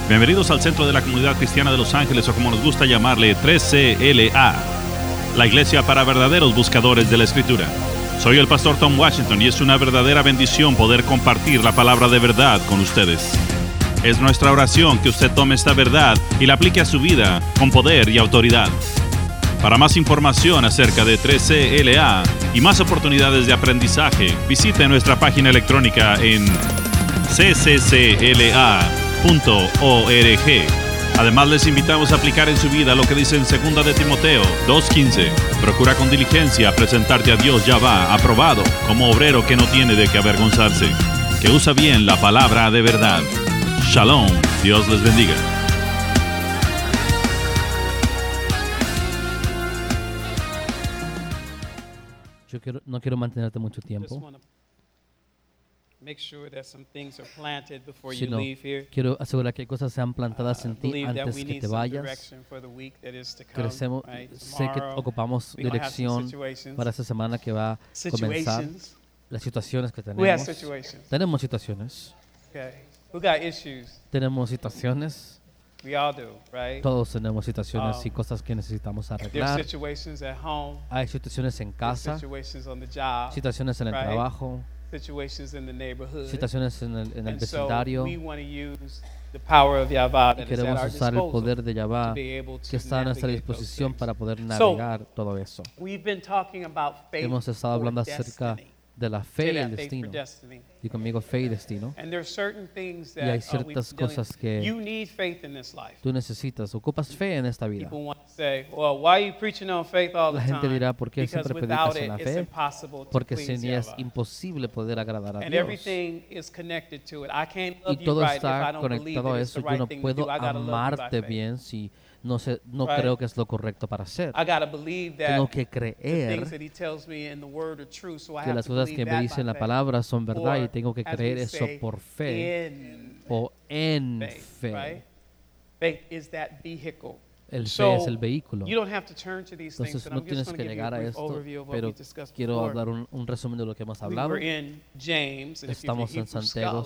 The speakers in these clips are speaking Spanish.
Bienvenidos al Centro de la Comunidad Cristiana de Los Ángeles, o como nos gusta llamarle, 3CLA, la iglesia para verdaderos buscadores de la Escritura. Soy el pastor Tom Washington y es una verdadera bendición poder compartir la palabra de verdad con ustedes. Es nuestra oración que usted tome esta verdad y la aplique a su vida con poder y autoridad. Para más información acerca de 3CLA y más oportunidades de aprendizaje, visite nuestra página electrónica en cccla.org. Además, les invitamos a aplicar en su vida lo que dice en 2 de Timoteo 2:15. Procura con diligencia presentarte a Dios Yahvá aprobado, como obrero que no tiene de qué avergonzarse, que usa bien la palabra de verdad. Shalom, Dios les bendiga. No quiero mantenerte mucho tiempo, sino quiero asegurar que cosas sean plantadas en ti antes que te vayas. Sé que ocupamos dirección para esta semana que va a comenzar. Las situaciones que tenemos. Tenemos situaciones. Tenemos situaciones. Todos tenemos situaciones y cosas que necesitamos arreglar. Hay situaciones en casa, situaciones en el trabajo, situaciones en el vecindario. Y queremos usar el poder de Yahvá que está a nuestra disposición para poder navegar todo eso. Hemos estado hablando acerca de la fe y el destino. Y conmigo, fe y destino. Y hay ciertas cosas que tú necesitas, ocupas fe en esta vida. La gente dirá, ¿por qué siempre predicas en la fe? Porque es imposible poder agradar a Dios. Y todo está conectado a eso. Yo no puedo amarte bien si no creo que es lo correcto para hacer. Tengo que creer que las cosas que me dicen la palabra son verdad y tengo que creer eso por fe o en fe. El fe es el vehículo. Entonces no tienes que llegar a esto, pero quiero dar un resumen de lo que hemos hablado. Estamos en Santiago,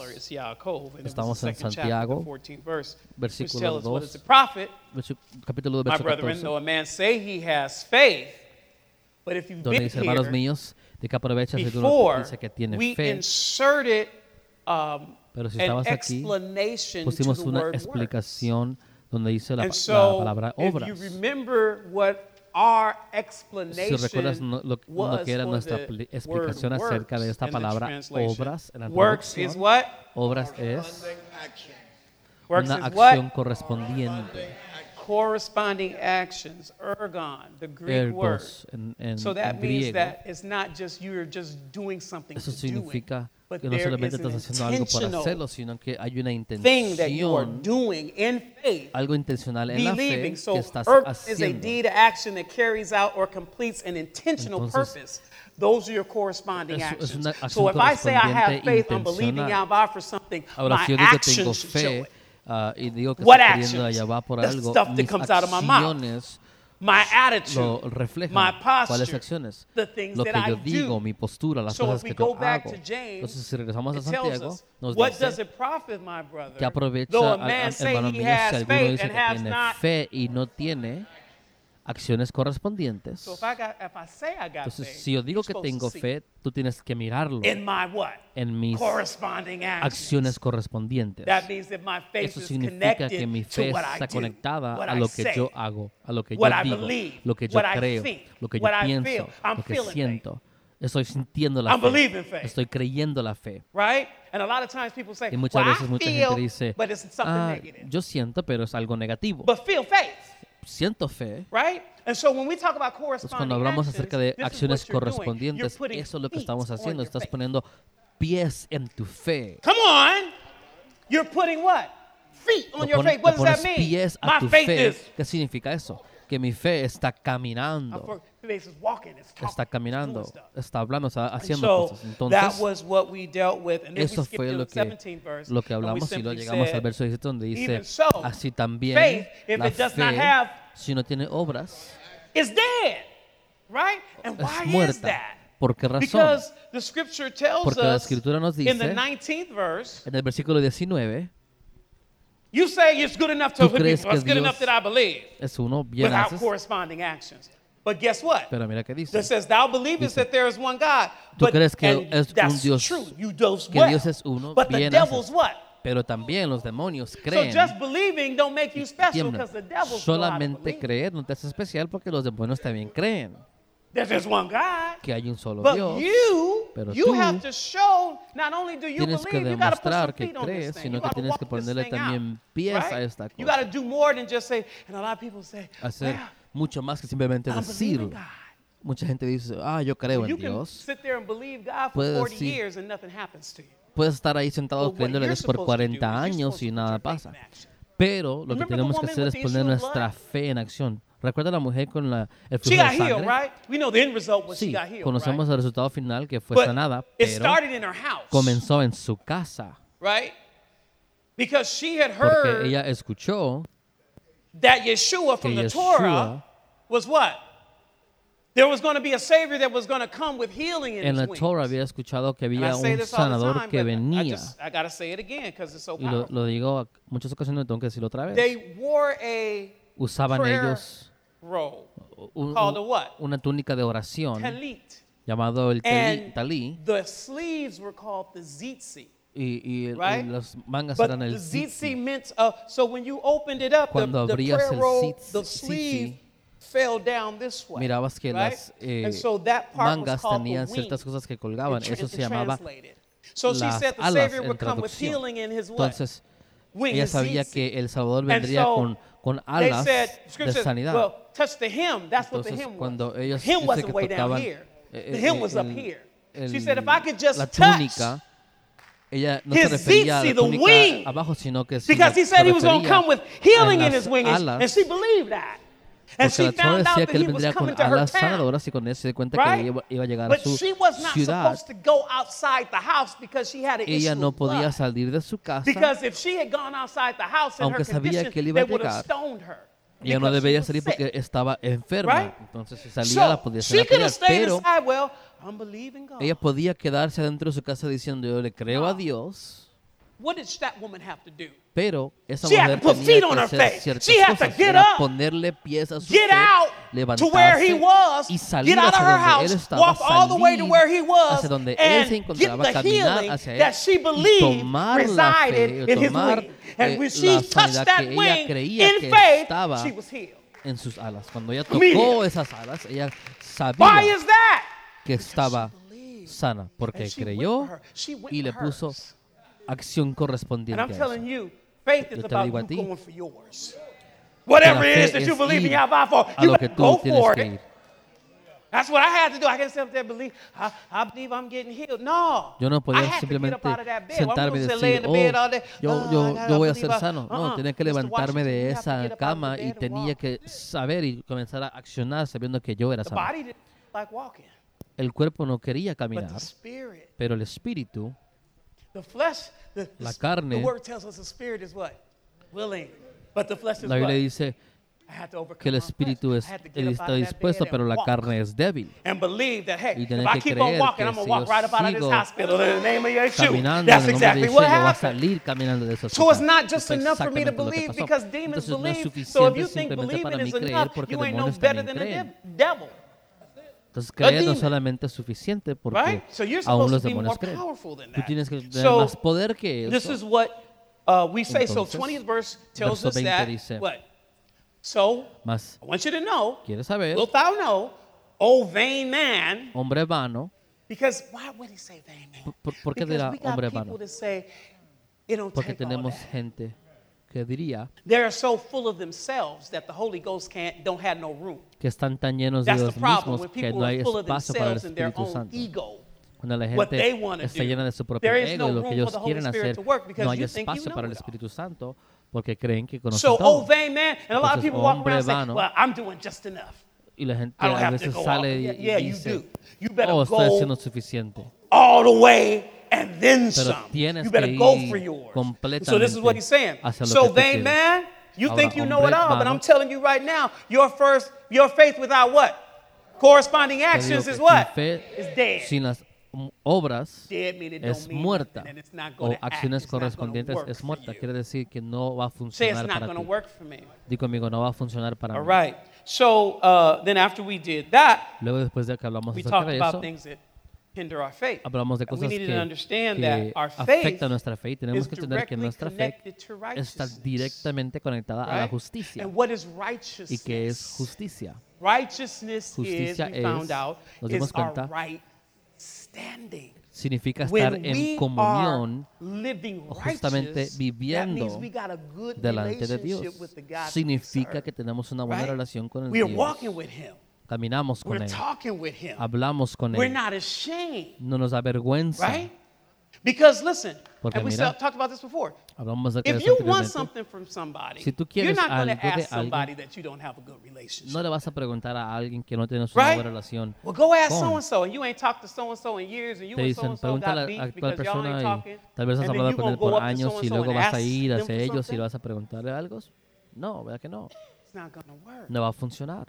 versículo 2, capítulo 2, versículo 14, donde dice, hermanos míos, ¿de qué aprovechas si tú no dices que tienes fe? Pero si estabas aquí, pusimos una explicación donde dice la palabra obras. Si recuerdas lo que era nuestra explicación acerca de esta palabra obras en la traducción, obras es una acción correspondiente. Corresponding actions, ergon, the Greek word. So that means that it's not just you're just doing something Eso to do significa it, que no solamente estás haciendo algo por hacerlo, sino que hay una intención, algo intencional en la fe que estás haciendo. Is a deed, action that carries out or completes an intentional purpose. Those are your corresponding actions. So if I say I have faith, I'm believing Yahweh for something, my actions should show it. Y digo que estoy creyendo a Yahweh por algo, mis acciones lo reflejan. ¿Cuáles acciones? Lo que yo digo, mi postura, las cosas que yo hago. Entonces, si regresamos a Santiago, nos dice que aprovecha, hermano mío, si alguno dice que tiene fe y no tiene acciones correspondientes. Entonces, si yo digo que tengo fe, tú tienes que mirarlo en mis acciones correspondientes. Eso significa que mi fe está conectada a lo que yo hago, a lo que yo digo, lo que yo creo, lo que yo pienso, lo que siento. Estoy sintiendo la fe. Estoy creyendo la fe. Y muchas veces mucha gente dice, yo siento, pero es algo negativo. Siento fe. Entonces, cuando hablamos acerca de acciones correspondientes, eso es lo que estamos haciendo. Estás poniendo pies en tu fe. Come on. You're putting what? Feet on your faith. What does that mean? Pies a tu fe. ¿Qué significa eso? Que mi fe está caminando. Está caminando, está hablando, está haciendo cosas. Entonces, eso fue lo que hablamos y luego llegamos al verso 17 donde dice, así también la fe, si no tiene obras, es muerta. ¿Por qué razón? Porque la Escritura nos dice, en el versículo 19, You say it's good enough to believe. It's good enough that I believe. Es uno, bien without haces. corresponding actions. But guess what? Pero mira qué dice. That says, thou believest that there is one God. Tú crees que es un Dios, true. You do que well. Dios es uno, but bien the devil's haces. what? Pero también los demonios creen. So just believing don't make you special because the devil's Solamente creer no te hace especial porque los demonios también creen. There's just one God. Que hay un solo But Dios. Pero you have to show, not only do you tienes que believe, you got to put some demostrar que feet on this crees, thing. sino You que got to tienes walk que this ponerle thing también out, pies right? a esta You cosa. got to do more than just say, and a lot of people say, Hacer well, mucho más que simplemente I'm decir. believing God. Mucha gente dice, yo creo You en can Dios. sit there and believe God for 40 years and nothing happens to you. Puedes estar ahí sentado But what creyéndole a you're Dios por supposed to do 40 is you're años supposed y to nada put your faith pasa. in action. Pero lo que Remember the tenemos que woman hacer with es the poner issue of nuestra blood? fe en acción. ¿Recuerda la mujer con el She flujo got de healed, sangre? right? We know the end result was she Sí, got healed, conocemos right? el resultado final que fue But sanada, it pero started in her house, comenzó en su casa. right? Because she had Porque heard ella escuchó that Yeshua from que the Yeshua Torah was what? There was going to be a Savior that was going to come with healing in en his la wings. Torah había escuchado que And I había say un this all the sanador time, que but venía. I got to say it again because it's so Y lo powerful. digo a muchas ocasiones, tengo que decirlo otra vez. They wore a Usaban prayer ellos robe called a what? una túnica de oración Talit. llamado el And talí. the sleeves were called the zitzi. Y Right? las mangas But eran the el zitzi tzitzit. meant, so when you opened it up, Cuando the abrías prayer el robe, tzitzit, the sleeve fell down this way. Mirabas que right? las And so that part was mangas called tenían the ciertas wing. cosas que colgaban. Eso se llamaba Translated. So she las said the alas Savior en would come with traducción. healing in his what? Entonces, Wing, ella his sabía zitzi. que el Salvador And vendría so con they alas said, de Scripture says, sanidad. well, touch the hem. That's what the Entonces, hem was. cuando ellos The hem dice wasn't que way down tocaban here. The hem was up here. She said, if I could just la touch túnica, ella no se his refería a zitzi, la the túnica wing. abajo, sino que Because he said he was going to come with healing in his wings, alas, and she believed that. And porque she la Torah found out decía that que él he was vendría con coming to her alas town. sanadoras y con eso se dio cuenta Right? que iba a llegar a But su she was not ciudad. supposed to go outside the house because she had an issue Ella no with blood. podía salir de su casa. Because if she had gone outside the house in her Aunque sabía condition, que él iba a they would have llegar. stoned her. Ella no because she debía was salir sick. porque estaba enferma. Right? Entonces, si salía, la So podía she hacer could have stayed pero inside. Well, I'm believing God. ella podía quedarse dentro de su casa diciendo, yo le creo a Dios. What did that woman have to do? Pero esa She had mujer to put tenía feet que on her hacer face. ciertas She had to cosas. get Era up, ponerle pies a su Get fe, out to where he levantarse was, y salir get out of hacia her donde él house, estaba, walk all the way to salir where he was, hacia donde él and se get encontraba, the caminar healing hacia él that she y believed tomar la resided fe, in his tomar wing. And when she la touched sanidad that que ella wing creía in que faith, estaba she was healed. en sus alas. Cuando ella Immediately. tocó esas alas, ella Why sabía is that? que estaba sana, porque And she went creyó for her. She went y le for puso hers. acción And correspondiente I'm a eso. telling you, faith is Yo te about digo a you ti, going for yours. Whatever la it fe is that you es believe in, ir you have out for, a you lo que better tú go tienes for que it. ir. That's what I had to do. I can't sit up there and believe, I believe I'm getting healed. No. Yo no I podía had to get simplemente up out of that bed. Well, I'm sentarme y gonna sit lay in decir, the bed all day. yo voy a ser sano. No, Uh-uh. tenía que Mr. levantarme Washington, de you have to esa get up out of cama the y bed and tenía walk. que saber y comenzar a accionar sabiendo que yo era The sano. body didn't like walking, El cuerpo no quería but caminar, the spirit, pero el espíritu, the flesh, la carne, the word tells us the spirit is what? Willing. But the flesh is la Biblia what? dice I had to overcome que el my flesh. espíritu I had to get up está out of that dispuesto, bed pero and la walk. carne es débil. And believe that, hey, Y if tener I que keep on creer walking, que I'm going si to walk yo right up out of this sigo hospital in the name of Yeshua. Caminando That's en el nombre de exactly Yeshua, what yo voy a happened. salir caminando de esa So it's hospital. not just Eso es enough for me to exactamente lo que believe pasó. because demons Entonces no es believe. So suficiente if you think simplemente para believing mí is creer enough, porque you ain't no demonios better también than a creen. devil. Entonces creer no demon. solamente es suficiente porque Right? So you're aún supposed los to be more demonios creen. powerful than Tú that. tienes que tener So más poder que this eso. is what we say. So Entonces, 20th verse tells verso us 20 that, dice, what? So Mas I want you to know, quieres saber, wilt thou know, O vain man, hombre vano, because why would he say vain man? ¿por qué Because dirá we got hombre people vano? that say, it don't Porque take all tenemos that. gente que diría They're so full of themselves that the Holy Ghost don't have no room. que están tan llenos de That's the ellos problem mismos when que people no are hay full of espacio para el themselves and their Espíritu own Santo. ego. Cuando la What they gente want to está do. llena de su propio There is ego y no lo que room ellos for the Holy quieren Spirit hacer, to work because no hay you think you espacio know para el it all. Espíritu Santo porque creen que conocen So, todo. vain man, and a lot of Entonces, people walk hombre around saying, vano. well, I'm doing just enough. Y la gente I don't a have to veces go all sale the y way. Yeah, you dice, do. You better estoy haciendo go suficiente. all the way and then Pero some. tienes You better que go ir for yours. completamente So this is what he's saying. hacia lo So que tú vain quieres. man, you Ahora, think you know it hombre all, but vano. I'm telling you right now, your faith without what? Corresponding Te digo actions que is sin what? fe, Is dead. sin las obras es muerta o acciones correspondientes es muerta. Quiere decir que no va a funcionar para ti. Di conmigo, no va a funcionar para mí. Right. So then after we did that, luego después de que hablamos acerca de eso, hablamos de cosas que afectan nuestra fe y tenemos que entender que nuestra fe está directamente conectada a la justicia. ¿Y qué es justicia? Justicia es, nos dimos cuenta, significa estar en comunión o justamente viviendo delante de Dios. Significa que tenemos una buena relación con el Dios. Caminamos con Él. Hablamos con Él. No nos da vergüenza. Because listen, porque and we mira, talked about this before. Hablamos de if you want something from somebody, si tú you're quieres not going algo to de ask somebody alguien, that you don't have a good relationship. no le vas a preguntar a alguien que no tienes una Right? buena relación. Well, go ask con. so and so, and you ain't talked to so and so in years, and you Te and so dicen, and so got pregúntale a beef tal because y'all persona ain't y talking. tal vez has And then hablado you con gonna él go por up to años y so-and-so luego and vas a ask ir them hacia for ellos y something? le vas a preguntarle algo. No, ¿verdad que no? It's not going to work. No va a funcionar.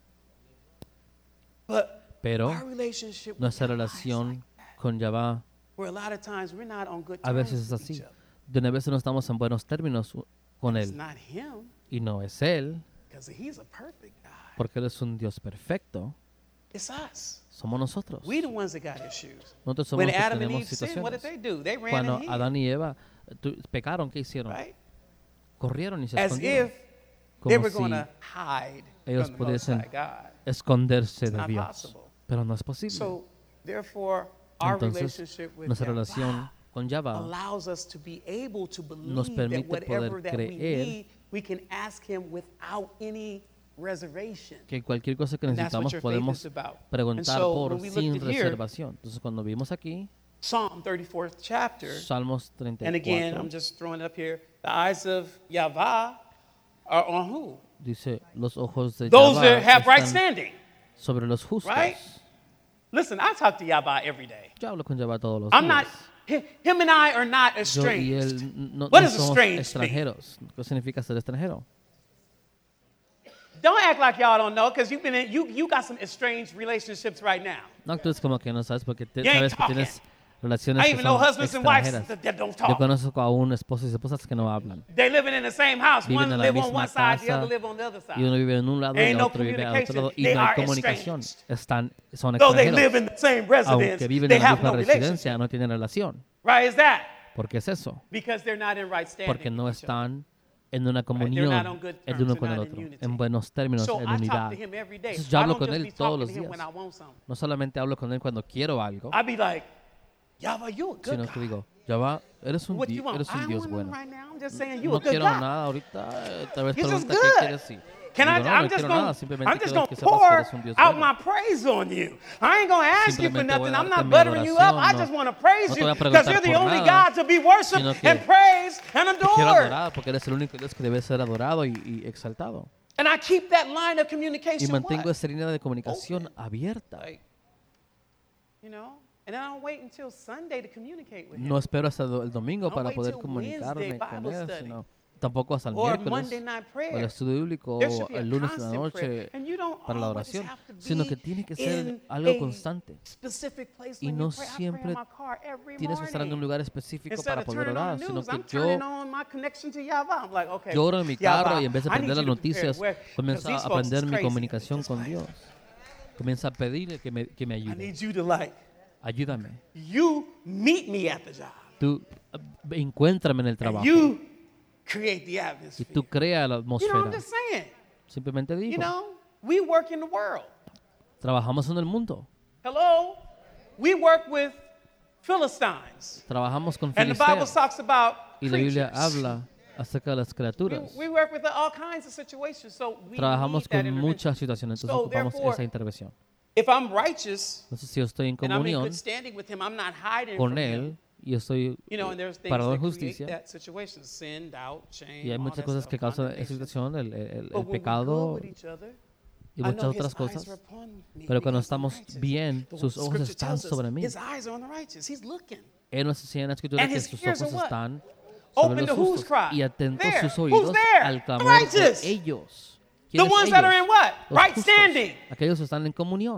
But Pero our relationship with nuestra God is relación like that, con Yahvé where a lot of times we're not on good a terms veces es with each así. other. De una vez no estamos en buenos términos con It's Él. not him, Y no es Él, because he's a perfect God. porque Él es un Dios perfecto. It's us. Somos nosotros. We the ones that got issues. Nosotros somos When los que Adam and tenemos Eve sinned, what did situaciones. they do? They ran Cuando and hid, Adán y Eva pecaron, ¿qué hicieron? right? Corrieron y se As escondieron. if they Como were going si to hide ellos from the Most pudiesen High God. esconderse It's de not Dios. possible. Pero no es posible. So, therefore, our Entonces, relationship with nuestra Yahweh relación con Yahvé allows us to be able to nos believe that permite whatever poder that we creer need, we can ask Him without any reservation. que cualquier cosa que And that's what necesitamos your faith podemos is about. preguntar And so, por when we sin looked at here, reservación. Entonces, cuando vimos aquí, Psalm 34th chapter, Salmos and again, 34, I'm just throwing it up here, the eyes of Yahweh are on who? dice, los ojos de Those Yahvé that have right están standing, sobre los justos. right? Listen, I talk to Yahweh every day. Yo hablo con Yahvé todos los I'm días. not, him and I are not Yo y él estranged. no What does somos estranged mean? extranjeros. ¿Qué significa ser extranjero? Don't act like y'all don't know, because you got some estranged relationships right now. No actúes como que no sabes porque You ain't sabes que tienes relaciones I que even know son husbands and wives extranjeras. that don't Yo talk. conozco aún esposos y esposas que no hablan. They living in the same house. Viven One en la live on misma one side, the casa other live on the other y uno side. vive en un lado y Ain't el no otro vive al otro lado y communication. no hay They are comunicación. Son Though they live extranjeros. in the same residence, Aunque viven they en la have misma no residencia, relationship. no tienen relación. Right? Is that? ¿Por qué es eso? Because they're not in right standing. Porque no with each other. están en una comunión not on good el terms, uno they're con el not in otro, unity. en buenos términos, So en I talk unidad. to him every day. Entonces, yo I hablo don't con just él be todos talking los to him días. when I want something. No solamente hablo con él cuando quiero algo, I be like, Yahweh, you a good sino que God. digo, Yahvé, eres un What do you want? Dios I don't want bueno. none right now. I'm just saying you No a good quiero God. nada ahorita, tal vez He's just pregunta qué good. quieres decir. Can I? Digo, no, I'm no just quiero nada, gonna simplemente quiero pour que sepas que eres un Dios out bueno. my praise on you. I ain't gonna ask you for Simplemente voy nothing. a I'm darte not mi buttering you up. I adoración, just no- want to praise no te you voy a because preguntar you're the por only nada, God to be worshipped sino que and praised and Te quiero adored. adorar porque eres el único Dios que debe ser adorado y exaltado. And I keep that line of Y communication. mantengo what? esa línea de comunicación Open. abierta. Like, you know, and I don't wait until Sunday to communicate with him. No espero hasta el domingo Don't para wait poder till comunicarme Wednesday con Bible él, study. sino tampoco hasta el Or miércoles Monday night o el prayer. estudio bíblico There should o be a el lunes en la constant prayer. noche And you don't para la always oración, have to be sino que tiene que ser in algo a constante. specific place Y when no you pray. I pray siempre in my car every tienes que estar en un morning. lugar específico Instead para of poder turning on orar, the sino news, que I'm yo turning on my connection to Yahweh. I'm like, okay, oro en mi carro Yahweh, y en vez de I need aprender las you to prepare. noticias, Where- comienzo 'cause a these folks aprender is mi crazy. comunicación Just con like, Dios. Comienza a pedir que me I ayude. need you to like, Ayúdame. you meet me at the job. Tú encuéntrame en el And trabajo you create the y atmosphere. tú crea la You know, I'm atmósfera. just saying. Simplemente You digo, know, we work in the world. trabajamos en el mundo, Hello? We work with Philistines. trabajamos con And the Bible filisteos talks about y la Biblia creatures. habla acerca de las criaturas. We work with all kinds of situations. So we Trabajamos need that con intervention. muchas situaciones, entonces So ocupamos therefore, esa intervención. If I'm righteous Entonces, si yo estoy en and I'm in comunión good standing with him, I'm not hiding con from him. Él y yo estoy You know, and there's things parado that en create justicia, that situation: sin, doubt, shame, y hay all muchas that cosas stuff, que causan esa condemnation. situación, el But when we go pecado with each other, y I muchas know his otras eyes cosas. are upon me Pero cuando because I'm estamos righteous. bien, But sus what ojos Scripture están tells us, sobre mí. His eyes are on the righteous. He's looking. Él nos enseña en la escritura And que his sus ears ojos are what? están Open sobre to los whose justos cry? y atentos There. sus Who's oídos there? al The clamor righteous. de ellos. The ¿Quiénes ones that are ellos? in what? Los Right justos. standing. Aquellos que están en comunión.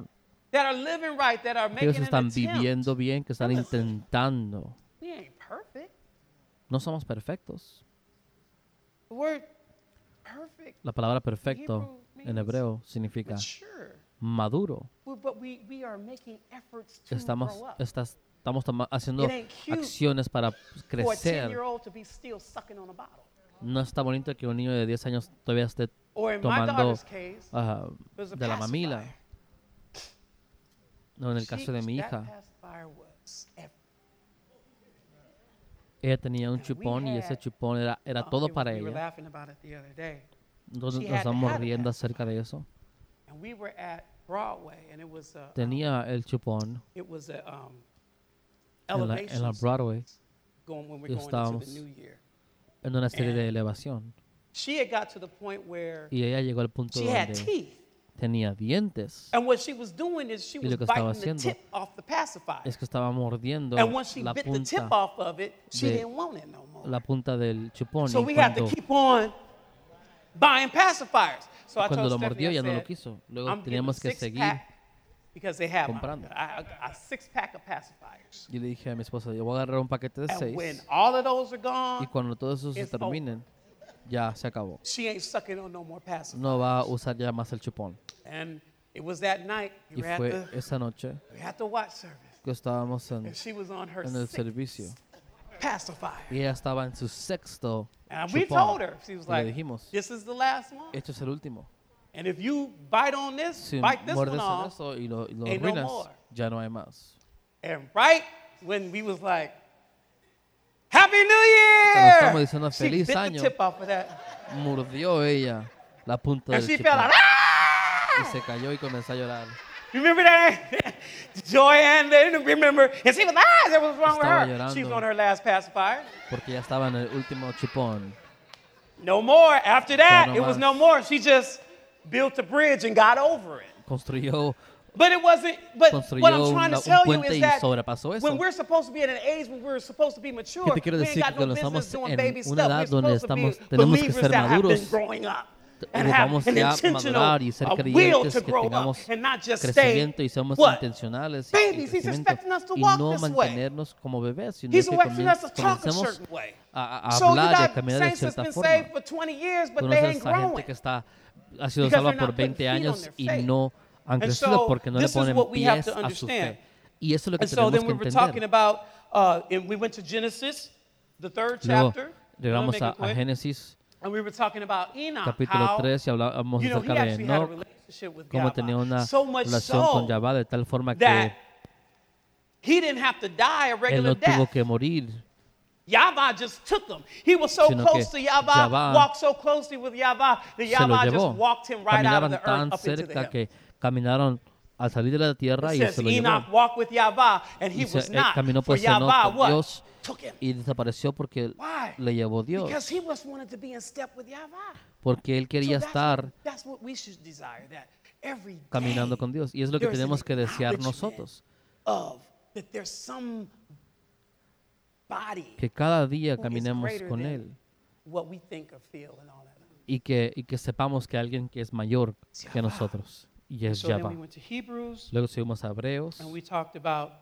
that are living right, that are que ellos making están an attempt. viviendo bien, que están Listen. intentando. We ain't perfect. No somos perfectos. The word perfect, La palabra perfecto Hebrew en means hebreo significa mature. maduro. But we are making efforts to Estamos, grow up. estamos haciendo It ain't cute acciones para For a crecer. 10-year-old to be still sucking on a bottle. No está bonito que un niño de 10 años todavía esté Or in my tomando daughter's case, there's a de la mamila. pacifier. No, en el caso de mi That hija, pacifier was everything. ella tenía un chupón y ese chupón era todo para We were ella. laughing about it the other day. Entonces She nos had to estamos have a riendo pacifier. acerca de eso. And we were at Broadway, and it was a Tenía el chupón it was a en la elevation Broadway going when we're y going into estábamos the new year. en una serie de elevación. She had got to the point where Y ella llegó al punto she had donde teeth. tenía dientes. And what she was doing is she Y was lo que estaba biting the haciendo tip off the pacifier. Es que estaba mordiendo And once she la bit the tip punta, off of it, she de- didn't want it no more. la punta del chupón. So Y we had to cuando, keep on buying pacifiers. So I cuando told lo Stephanie, mordió I ya no lo said, quiso. Luego I'm teníamos que getting a seguir. six-pack because they have comprando. a six-pack of pacifiers. Y le dije a mi esposa, yo voy a agarrar un paquete de And when 6 all of those are y gone, cuando todos esos se it's terminen, ya se acabó. she ain't sucking on no more pacifiers. No va a usar ya más el chupón. And it was that night we Y were fue at esa noche the watch service, que estábamos and she was on her en el sixth servicio. pacifier. Y ella estaba en su 6º And we chupón. told her, she was Y le like, dijimos, this is the last one. este es el último. And if you bite on this, Si bite this one muerdes en off. eso y lo ain't no arruinas, more. ya no hay más. And right when we was like, Happy New Cuando Year! estamos diciendo She feliz bit the año, tip off of that. mordió ella la punta And del she chupón fell out. y se cayó y comenzó a llorar. Remember that? Joanne didn't remember. And she was, that was wrong with Estaba her. llorando. She was on her last pacifier. Porque ya estaba en el último chupón. No more. After that, no it was más. no more. She just built a bridge and got over it. Construyó But it wasn't, but what Construyó I'm trying to un tell you puente is y that sobrepasó eso. when we're supposed to be at an age when we're supposed to be mature, ¿Qué te quiero we ain't decir? got Que no cuando business estamos doing en baby una stuff. edad We're donde supposed to be tenemos que believers ser that have been maduros, growing up and have vamos an ya a intentional madurar y ser will creyentes, to que grow up tengamos and not just stay crecimiento y seamos what? intencionales y Babies, he's crecimiento expecting us to y walk no this way. mantenernos como bebés, sino He's que expecting us to talk a comencemos certain way. a So you hablar y a got caminar de saints that's cierta been forma. saved for 20 years, but they Conoces ain't a gente growing. que ha sido Because salva they're por not 20 putting feet on años their y faith. no han And crecido so porque no le this is ponen what we have pies to a su fe. understand. Y eso es lo que And so tenemos then que we were talking entender. about, and we went to Genesis, the 3rd Luego chapter. llegamos Make it a quick. Génesis And we were talking about Enoch, capítulo how, 3 y hablamos you know, he acerca de actually had a Enoch, relationship with cómo tenía Yahweh. una So much relación con so Yahvá de tal forma that que he didn't have to die a él regular no tuvo death. que morir, Yahweh just took him. He was so Sino close que to Yahweh, Yahvá walked so closely with Yahweh, that se lo Yahweh llevó. just walked him right out of Caminaban the earth tan up into the cerca heaven. que caminaron al salir de la tierra It y says se lo Enoch llevó. walked with Yahweh, and he Y was él not. caminó For pues Enoch Yahweh, con what? Dios Took him. y desapareció porque Why? le llevó Dios. Because he was wanted to be in step with Yahweh. Porque él quería estar That's what we should desire, that every day caminando con Dios. Y es lo que there's an tenemos que desear acknowledgement nosotros. of that there's some body Que cada día who is caminemos greater con than Él. what we think or feel and all that. Y que sepamos que alguien que es mayor que nosotros. Y es So then we Yahvá. went to Hebrews Luego subimos a Hebreos. and we talked about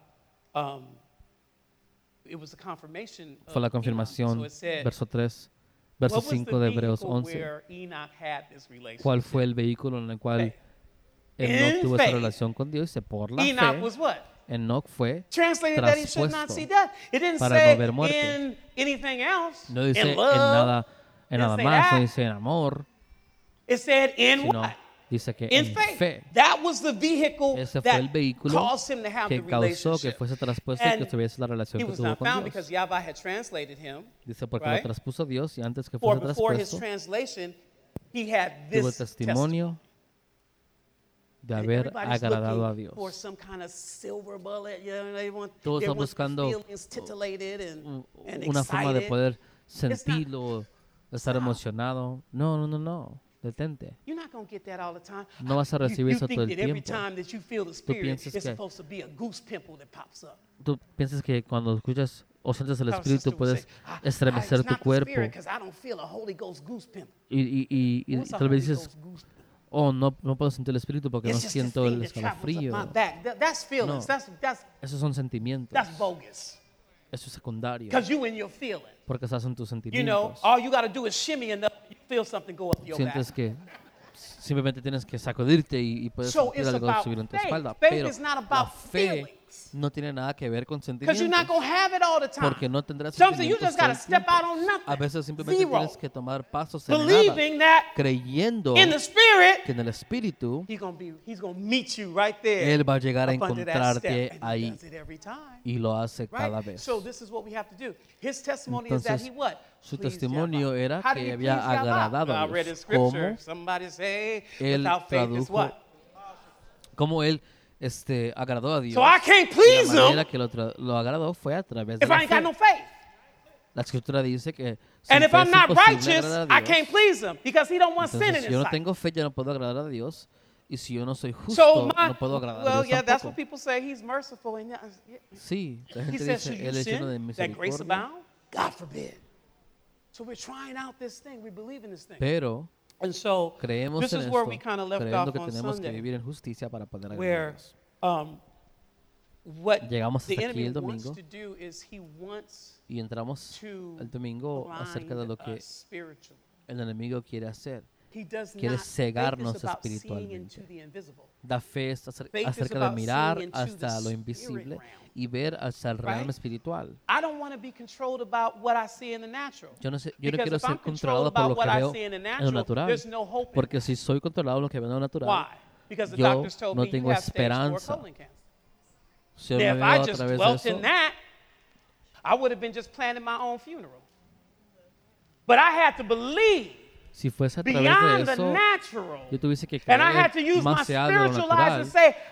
it was the confirmation of Fue la Enoch. confirmación, So it said, verso 3, verso what was 5 the de Hebreos vehicle 11. where Enoch had this relationship? ¿Cuál fue el vehículo en el cual Faith. Enoch In tuvo esa faith. relación con Dios? Dice, por la Enoch fe, was what? Enoch fue Translated that he should not traspuesto see death. It didn't para say no ver muerte. in anything else. No dice in en love. nada, en Didn't nada say más, no that. dice en amor, It said in sino what? dice que In en faith. fe. That was the vehicle Ese fue el that vehículo caused him to have que the causó que relationship. fuese traspuesto y que And tuviese la relación he que was tuvo not con found Dios. because Yahweh had translated him. Dice porque right? lo traspuso Dios y antes que For fuese before his traspuesto translation, he had tuvo this testimonio de And haber everybody's agradado a looking Dios. for some kind of silver bullet. You know, they want, Todos they están want buscando feelings titillated and una forma de excited. poder sentirlo, estar emocionado. No, no, no, no. Detente. You're not going to get that all the time. No vas a recibir eso todo el think that every tiempo. time that you feel the Spirit, piensas it's que- supposed to be a goose pimple that pops up. Tú piensas que cuando escuchas o sientes el Our sister Espíritu would puedes say, estremecer it's tu not the cuerpo Spirit 'cause I don't feel a Holy Ghost goose pimple. y What's a tal vez Holy dices, Ghost goose pimple? oh, no puedo sentir el espíritu porque no siento el escalofrío. No, esos son sentimientos. Eso es secundario. Porque estás en tus sentimientos. Sientes que simplemente tienes que sacudirte y puedes sentir algo subir en tu espalda. Pero la fe no tiene nada que ver con sentimientos. Porque no tendrás sentimientos todo el tiempo. A veces simplemente tienes que tomar pasos en nada, creyendo que en el Espíritu Él va a llegar a encontrarte ahí. Y lo hace cada vez. Entonces, su testimonio era que había agradado a Dios. Cómo él agradó a Dios. La manera que lo agradó fue a través de la fe. La escritura dice que si es imposible agradar a Dios, entonces, si yo no tengo fe, yo no puedo agradar a Dios. Y si yo no soy justo, no puedo agradar a Dios tampoco. Sí, la gente dice, Él es lleno de misericordia. Pero creemos en esto, creyendo que tenemos que vivir en justicia para poder agradar a Dios. Llegamos hasta aquí el domingo y entramos el domingo acerca de lo que el enemigo quiere hacer. Quiere cegarnos espiritualmente. Da fe acerca de mirar hasta lo invisible y ver hasta el realme espiritual. Yo no quiero ser controlado por lo que veo en lo natural, porque si soy controlado por lo que veo en lo natural, yo no tengo esperanza. Si yo me veo a través de eso, si fuese a través de eso, yo tuviese que creer más allá de lo natural.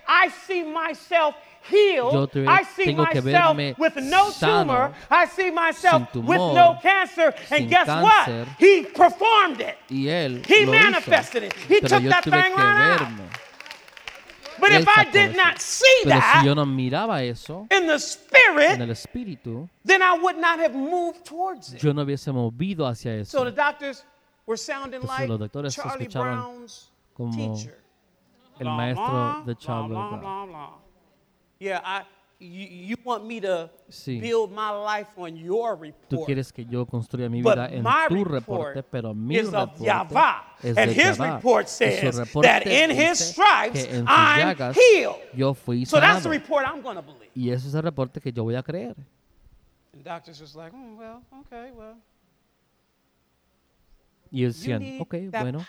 Yo tengo que verme sano, sin tumor, sin cáncer, y Él lo hizo. Pero yo tuve que verme. Él sacó eso. Pero si yo no miraba eso en el espíritu, yo no hubiese movido hacia eso. Entonces los doctores se escuchaban como el maestro de Charlie Brown. Tú quieres que yo construya mi vida en tu reporte, pero mi reporte es de Jehová. Y su reporte dice que en sus llagas yo fui sanado. Y ese es el reporte que yo voy a creer. Y ellos decían, ok, bueno,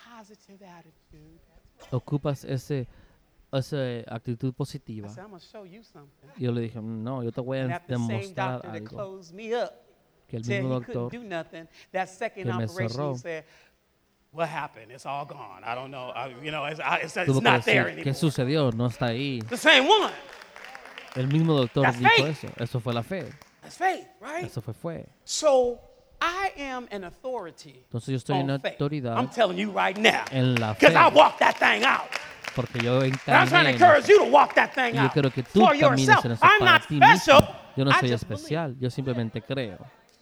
ocupas esa actitud positiva. Y yo le dije, no, yo te voy a demostrar algo. Que el mismo doctor que me cerró tuvo que decir, ¿qué sucedió? No está ahí. El mismo doctor dijo eso. Eso fue la fe. Eso fue. Entonces yo estoy en autoridad en la fe. Porque yo encaminé. Y yo quiero que tú camines en eso para ti mismo. Yo no soy especial, yo simplemente creo.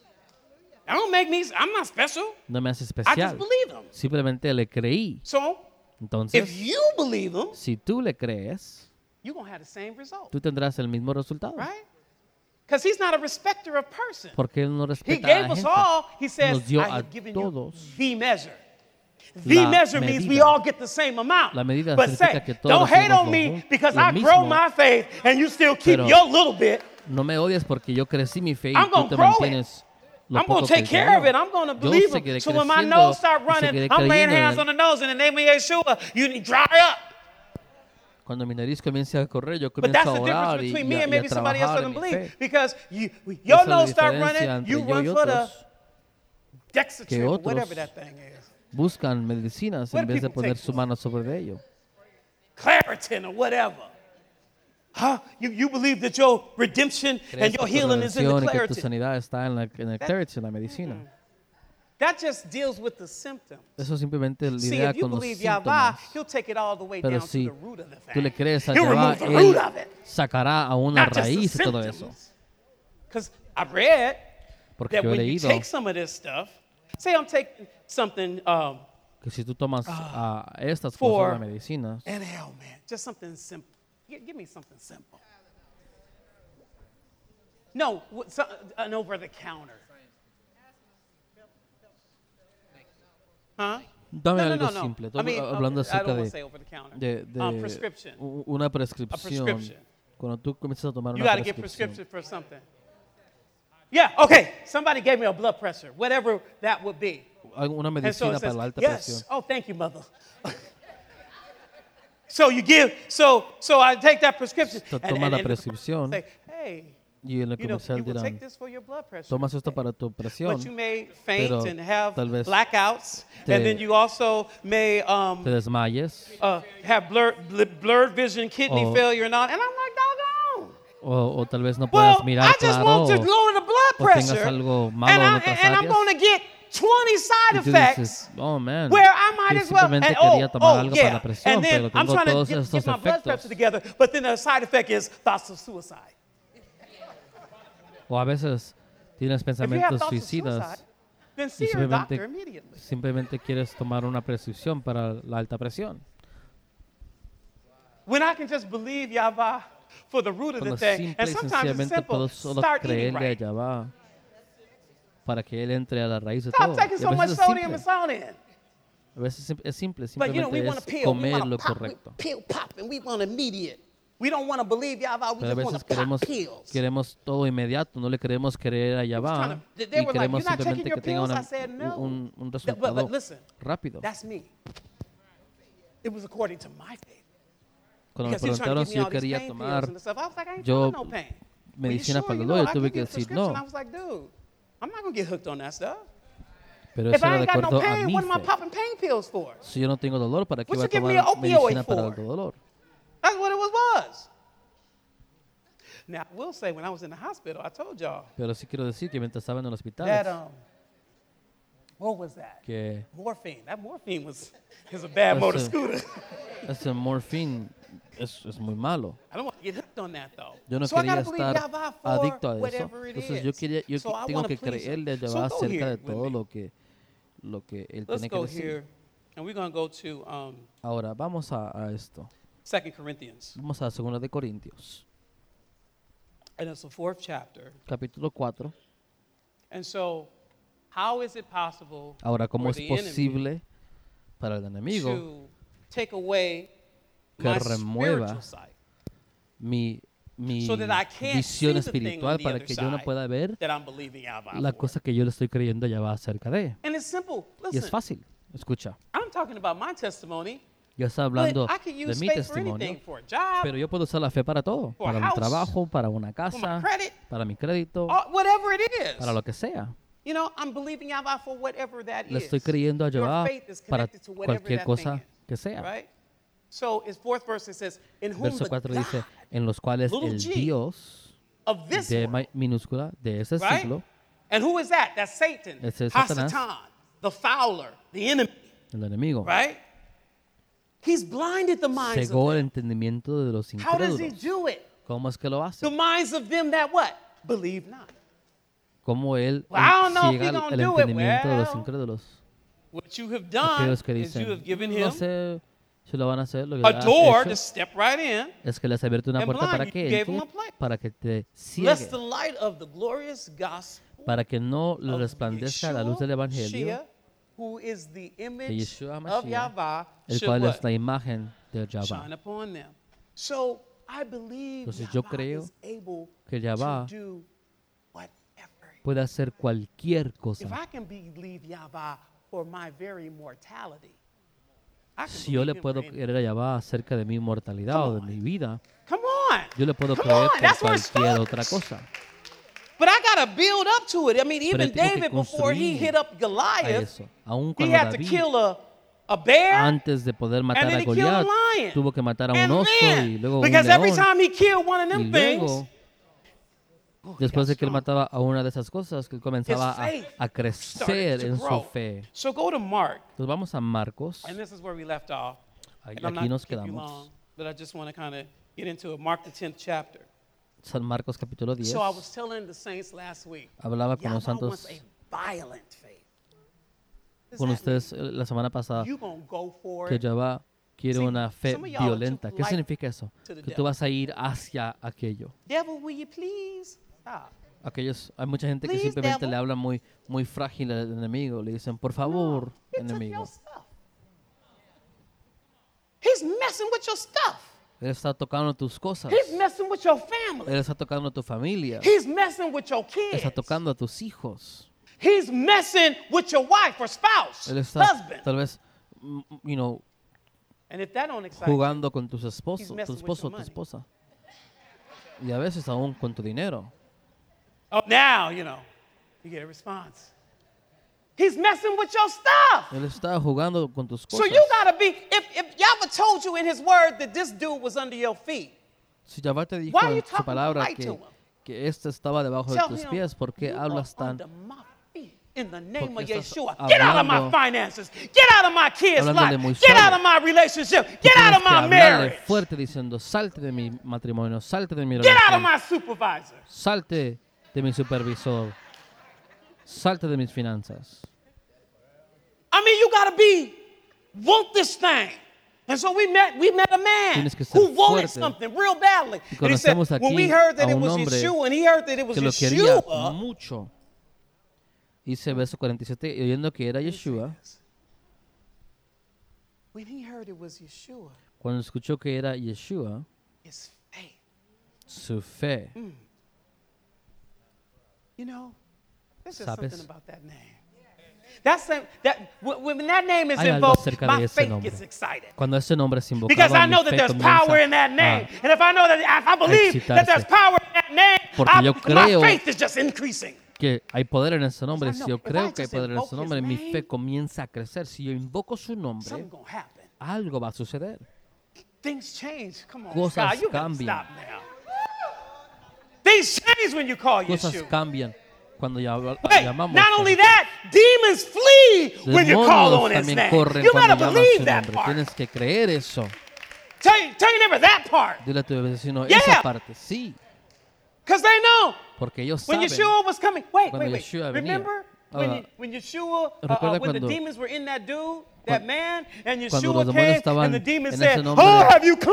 No me hace especial. Simplemente le creí. Entonces, si tú le crees, tú tendrás el mismo resultado. Porque Él no respeta a la gente. Nos dio a todos the measure means we all get the same amount. But say, don't hate on me because I grow my faith and you still keep your little bit. No me odies porque yo crecí mi fe y tú te mantienes lo I'm going to take care of it. I'm going to believe him. So when my nose start running, I'm laying hands on the nose in the name of Yeshua. You need dry up. Cuando mi nariz comience a correr, yo comienzo a orar y a trabajar en mi fe. Because your nose start running, you run for the Dexatrin, whatever that thing is. Buscan medicinas en vez de poner su mano sobre ello. Claritin or whatever. You believe that your redemption and your healing is in the Claritin. Que tu sanidad está en el Claritin, la medicina. That just deals with the symptoms. Eso simplemente lidia con los síntomas. Pero si tú le crees a Yahweh, Él sacará a una raíz de todo eso. Porque yo he leído. Say I'm taking something que si tú tomas estas cosas, las medicinas, and hell, man, just something simple. Give me something simple. No, an over the counter. Huh? Dame algo simple. Hablando acerca de una prescripción. Cuando tú comienzas a tomar una prescripción. You got to get prescription for something. Yeah, okay. Somebody gave me a blood pressure, whatever that would be. Una medicina para la alta presión. Oh, thank you, mother. So you give, so I take that prescription. Toma la prescripción. Say, hey. Y en el comercial dirán, tomas esto para tu presión, but you may faint pero and have tal vez blackouts, and then you also may te desmayes, have blurred vision, kidney failure, and all. And I'm like, doggone. O tal vez no puedas mirar claro, o tengas algo malo en otras áreas. And I'm going to get 20 side effects. Dices, oh man, where I might as well. Simplemente quería tomar algo para la presión, and then pero tengo I'm trying todos to estos get my blood pressure together, but then the side effect is thoughts of suicide. O a veces tienes pensamientos suicidas y simplemente quieres tomar una prescripción para la alta presión. When I can just believe Yahweh for the root of the thing, and sometimes it's simple. Solo Start eating creerle right. a Yahweh para que él entre a la raíz de Stop todo. taking so much sodium and salt in. A veces es simple, But you know, we want simplemente to es peel, we comer want lo to pop, correcto. peel, pop, and we want immediate. We don't want to believe Yahweh, we Pero a just want veces to pop pills. queremos todo inmediato, no le queremos creer a Yahweh y queremos simplemente que tenga un resultado But listen, rápido. That's me. It was according to my faith. Cuando me preguntaron si yo quería tomar yo medicina para el dolor, yo tuve que decir no. I'm not going to get hooked on that stuff. Pero eso era de acuerdo a mi fe. Si yo no tengo dolor, ¿para qué voy a tomar medicina para el dolor? That's what it was. Now, I will say, when I was in the hospital, I told y'all. Pero sí quiero decir que mientras estaba en el hospital, what was that? Que morphine. That morphine is a bad motor scooter. Ese morphine es muy malo. I don't want to get hooked on that, though. Yo no quería estar adicto a eso. Entonces yo tengo que creerle a Yahweh acerca de todo lo que él tiene que decir. And we're going to go to ahora vamos a esto. 2 Corinthians. Vamos a 2 de Corintios. And it's the 4th chapter. Capítulo 4. And so, how is it possible ahora, ¿cómo es posible para el enemigo to take away que remueva mi visión espiritual para que yo no pueda ver la cosa que yo le estoy creyendo ya va acerca de? Y es fácil. Escucha. Yo estoy hablando de mi testimonio, pero yo puedo usar la fe para todo, para un trabajo, para una casa, para mi crédito, para lo que sea. Le estoy creyendo a Jehová para cualquier cosa que sea. Verso 4 dice, en los cuales el Dios de minúscula de ese siglo, ese es Satanás, el enemigo, cegó el entendimiento de los incrédulos. ¿Cómo es que lo hace? ¿Cómo él ciega el entendimiento de los incrédulos? Aquellos que dicen, no sé si lo van a hacer, lo que has hecho es que les ha abierto una puerta para que entre, para que te ciegue, para que no le resplandezca la luz del Evangelio de Yeshua Mashiach, el cual es la imagen de Yahweh. Entonces yo creo que Yahweh puede hacer cualquier cosa. Si yo le puedo creer a Yahweh acerca de mi mortalidad o de mi vida, yo le puedo creer por cualquier otra cosa. But I got to build up to it. I mean, even David, before he hit up Goliath, he had to kill a bear, antes de poder matar a Goliat, tuvo que matar a un oso y luego un because every león. time he killed one of them Y things, luego, después de que él mataba a una de esas cosas, que él comenzaba a crecer en su fe. So go to Mark. Entonces vamos a Marcos. And this is where we left off. Aquí nos quedamos. But I just want to kind of get into it. Mark the 10th chapter. San Marcos capítulo 10. So I was telling the saints last week, hablaba con los santos. con ustedes la semana pasada que Jehová quiere una fe violenta. ¿Qué significa eso? Que tú vas a ir hacia aquello. Hay mucha gente que simplemente le habla muy frágil al enemigo. Le dicen, por favor, enemigo. Él está tocando tus cosas. Él está tocando a tu familia. Él está tocando a tus hijos. He's messing with your wife or spouse, Él está tal vez, And if that don't excite jugando con tus esposos, he's tu messing esposo o with tu your esposa. Y a veces aún con tu dinero. Oh, now, you get a response. He's messing with your stuff. Él está jugando con tus So cosas. you gotta be, if Yahweh told you in his word that this dude was under your feet, Si Yahweh te dijo why are you en su talking palabra polite to him? que este estaba debajo de Tell tus him, pies, ¿por qué you hablas are tan under my feet in the name of Porque estás Yeshua. Get out of my hablando- finances. Get out of my kids' hablándole life. muy Get out suave? of my relationship. Tú Get out tienes of que my hablarle marriage. fuerte diciendo, salte de mi matrimonio, salte de mi Get out of relación, my supervisor. salte de mi supervisor, salte de mis finanzas. I mean, you gotta want this thing. And so we met a man Tienes que ser who wanted fuerte. something real badly. Y And he said, conocemos when we aquí heard that a it un was hombre Yeshua, and he heard that it was Que lo quería Yeshua, mucho. Dice verso 47, y oyendo que era Yeshua, when he heard it was Yeshua, cuando escuchó que era Yeshua, his faith. su fe, There's just ¿Sabes? something about that name. When that name is Hay algo invoked, acerca my de ese faith nombre. gets excited. Cuando ese nombre es invocado, Because I know mi that fe there's comienza power in that name. a- And if I believe that there's excitarse. power in that name, Porque yo my creo faith is just increasing. que hay poder en ese nombre. So I Si know yo if I creo que hay just poder en invoke ese nombre, his mi name, fe comienza a crecer. Si yo invoco su nombre, Something's going to happen. algo va a suceder. Things change. Come on, Cosas Scott, you gotta cambian. stop now. Things change when you call Cosas Yeshua. cambian cuando Wait, llamamos. not only that, demons flee when you call Demonios on his también name. corren You cuando gotta llamas believe su that nombre. part. Tienes que creer eso. Tell your neighbor that part. Dile a tu vecino Yeah. esa parte. Sí, Because they know porque ellos when saben. Yeshua was coming. Wait. Cuando Yeshua venía. Remember when, Ahora, when Yeshua, recuerda when the cuando- demons were in that dude, that man, and cuando Yeshua los demonios came, estaban and the demon en said, ese nombre, "Oh, have you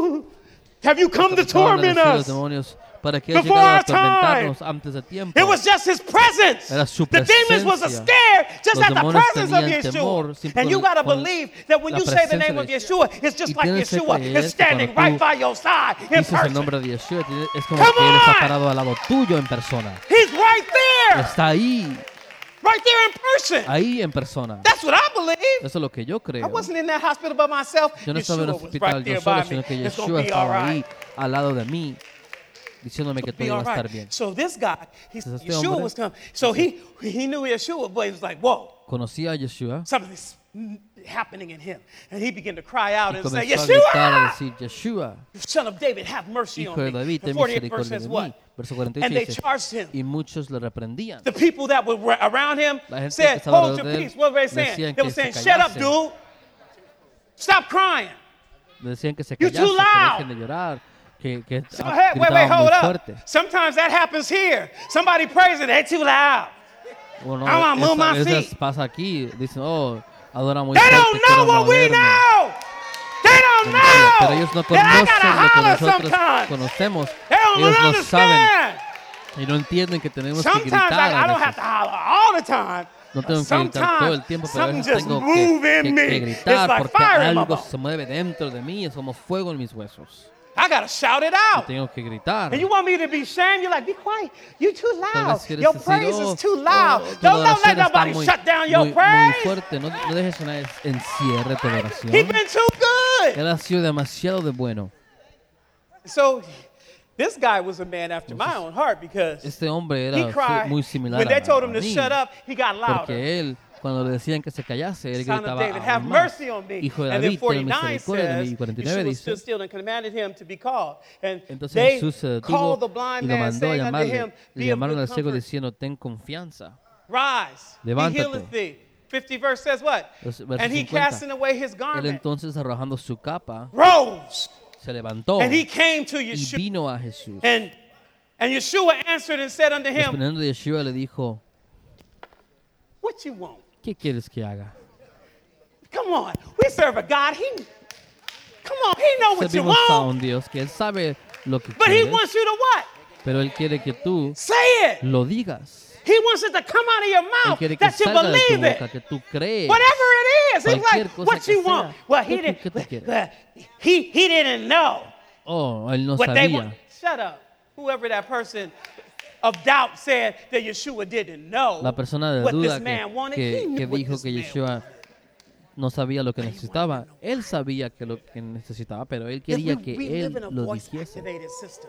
come to torment los us?" demonios para que haya Before llegado a our time. atormentarnos antes de tiempo. It was just his presence. Era su The demons was presencia. scared just Los at the demonios presence of tenían Yeshua. temor sin And you con- got to con believe that when la you say the presencia name de of Yeshua, it's just Y like tienes que Yeshua creer is que standing cuando right tú by your side in dices el person. nombre de Yeshua, es como Come que Él está on. parado al lado tuyo en persona. He's right there. Está ahí, Right there in person. ahí en persona. That's what I believe. Eso es lo que yo I creo. wasn't in that hospital by myself. Yo no estaba en el Yeshua was hospital right yo there solo, by me. sino que It's going Yeshua to be all estaba ahí right. al lado de mí, diciéndome que todo Be iba a all estar right. bien. So this guy, Entonces este Yeshua hombre- was coming. So he knew Yeshua, but he was like, whoa, Conocía a Yeshua something's happening in him. And he began to cry out y and say, comenzó a gritar, a Yeshua, decir, Yeshua, son of David, have mercy hijo on de me. David, The ten 48th verse misericordia says de what? mí. Verso And 48 they dice, charged him. y muchos le reprendían. The people that were around him La gente said, que estaba hold your alrededor de él peace. What were they decían saying? que They were se saying, shut up, callase. dude. Stop crying. Le decían que se You're callase, too que loud. dejen de llorar, que So, hey, wait, gritaban muy hold up. fuerte. Sometimes that happens here. Somebody prays and they too loud. Bueno, I wanna move my eso feet. pasa aquí. Dicen, oh, adora muy They fuerte, don't quiero know what we moverme. know. They don't Pero know ellos no that I conocen gotta lo que holler nosotros sometimes. conocemos. They don't Ellos no saben understand. y no entienden que tenemos que Sometimes gritar I a don't veces. have to holler all the time. No tengo que gritar todo el tiempo, pero a something veces just tengo move in me. que It's gritar like porque fire in my algo bones. se mueve dentro de mí, es como fuego en mis huesos. I gotta shout it Y out. tengo que gritar. And you want me to be ashamed? You're like, be quiet. You're too Tal loud. vez quieres Your decir, praise oh, is too loud. tu Don't let adoración está nobody shut down your muy praise. fuerte. No dejes una encierre tu adoración. He's been too good. Él ha sido demasiado de bueno. So this guy was a man after my own heart because Este hombre he era cried. muy similar When they told a him to mí, shut up, he got louder. porque él, cuando le decían que se callase, él Son of gritaba David, have aún más. mercy on me. Hijo de And then David, ten 49 misericordia de mí. says, Y 49 Yeshua stood dice, still and commanded him to be called. And entonces they Jesús se called the detuvo blind y lo man, mandó a saying unto llamarle. him, Le be of llamaron good al ciego comfort. diciendo, ten confianza. Rise, he Levántate. healeth thee. 50 verse says what? Verso And he 50. casting away his Él garment, entonces, arrojando su capa, rose, se levantó and he came to y Yeshua. vino a Jesús. And Yeshua answered and said unto him, Respondiendo Yeshua le dijo, what you want? ¿Qué quieres que haga? Come on, we serve a God. Come on, He knows what you Servimos a want. un Dios que Él sabe lo que But He quieres, wants you to what? pero Él quiere que tú Say it. lo digas. He wants it to come out of your Él mouth quiere que that you salga de tu believe boca, it. que tú crees. Whatever it is. It's Cualquier like, cosa what que you sea. want? Well, ¿Qué tú quieres? he didn't know Oh, Él no what they want. sabía. Shut up. Whoever that person of doubt said that Yeshua didn't know La persona de what duda this man wanted. que He knew what dijo this que man Yeshua wanted. no sabía lo que necesitaba. Él sabía que lo que necesitaba, pero Él quería que We live Él in a lo voice dijese. activated system.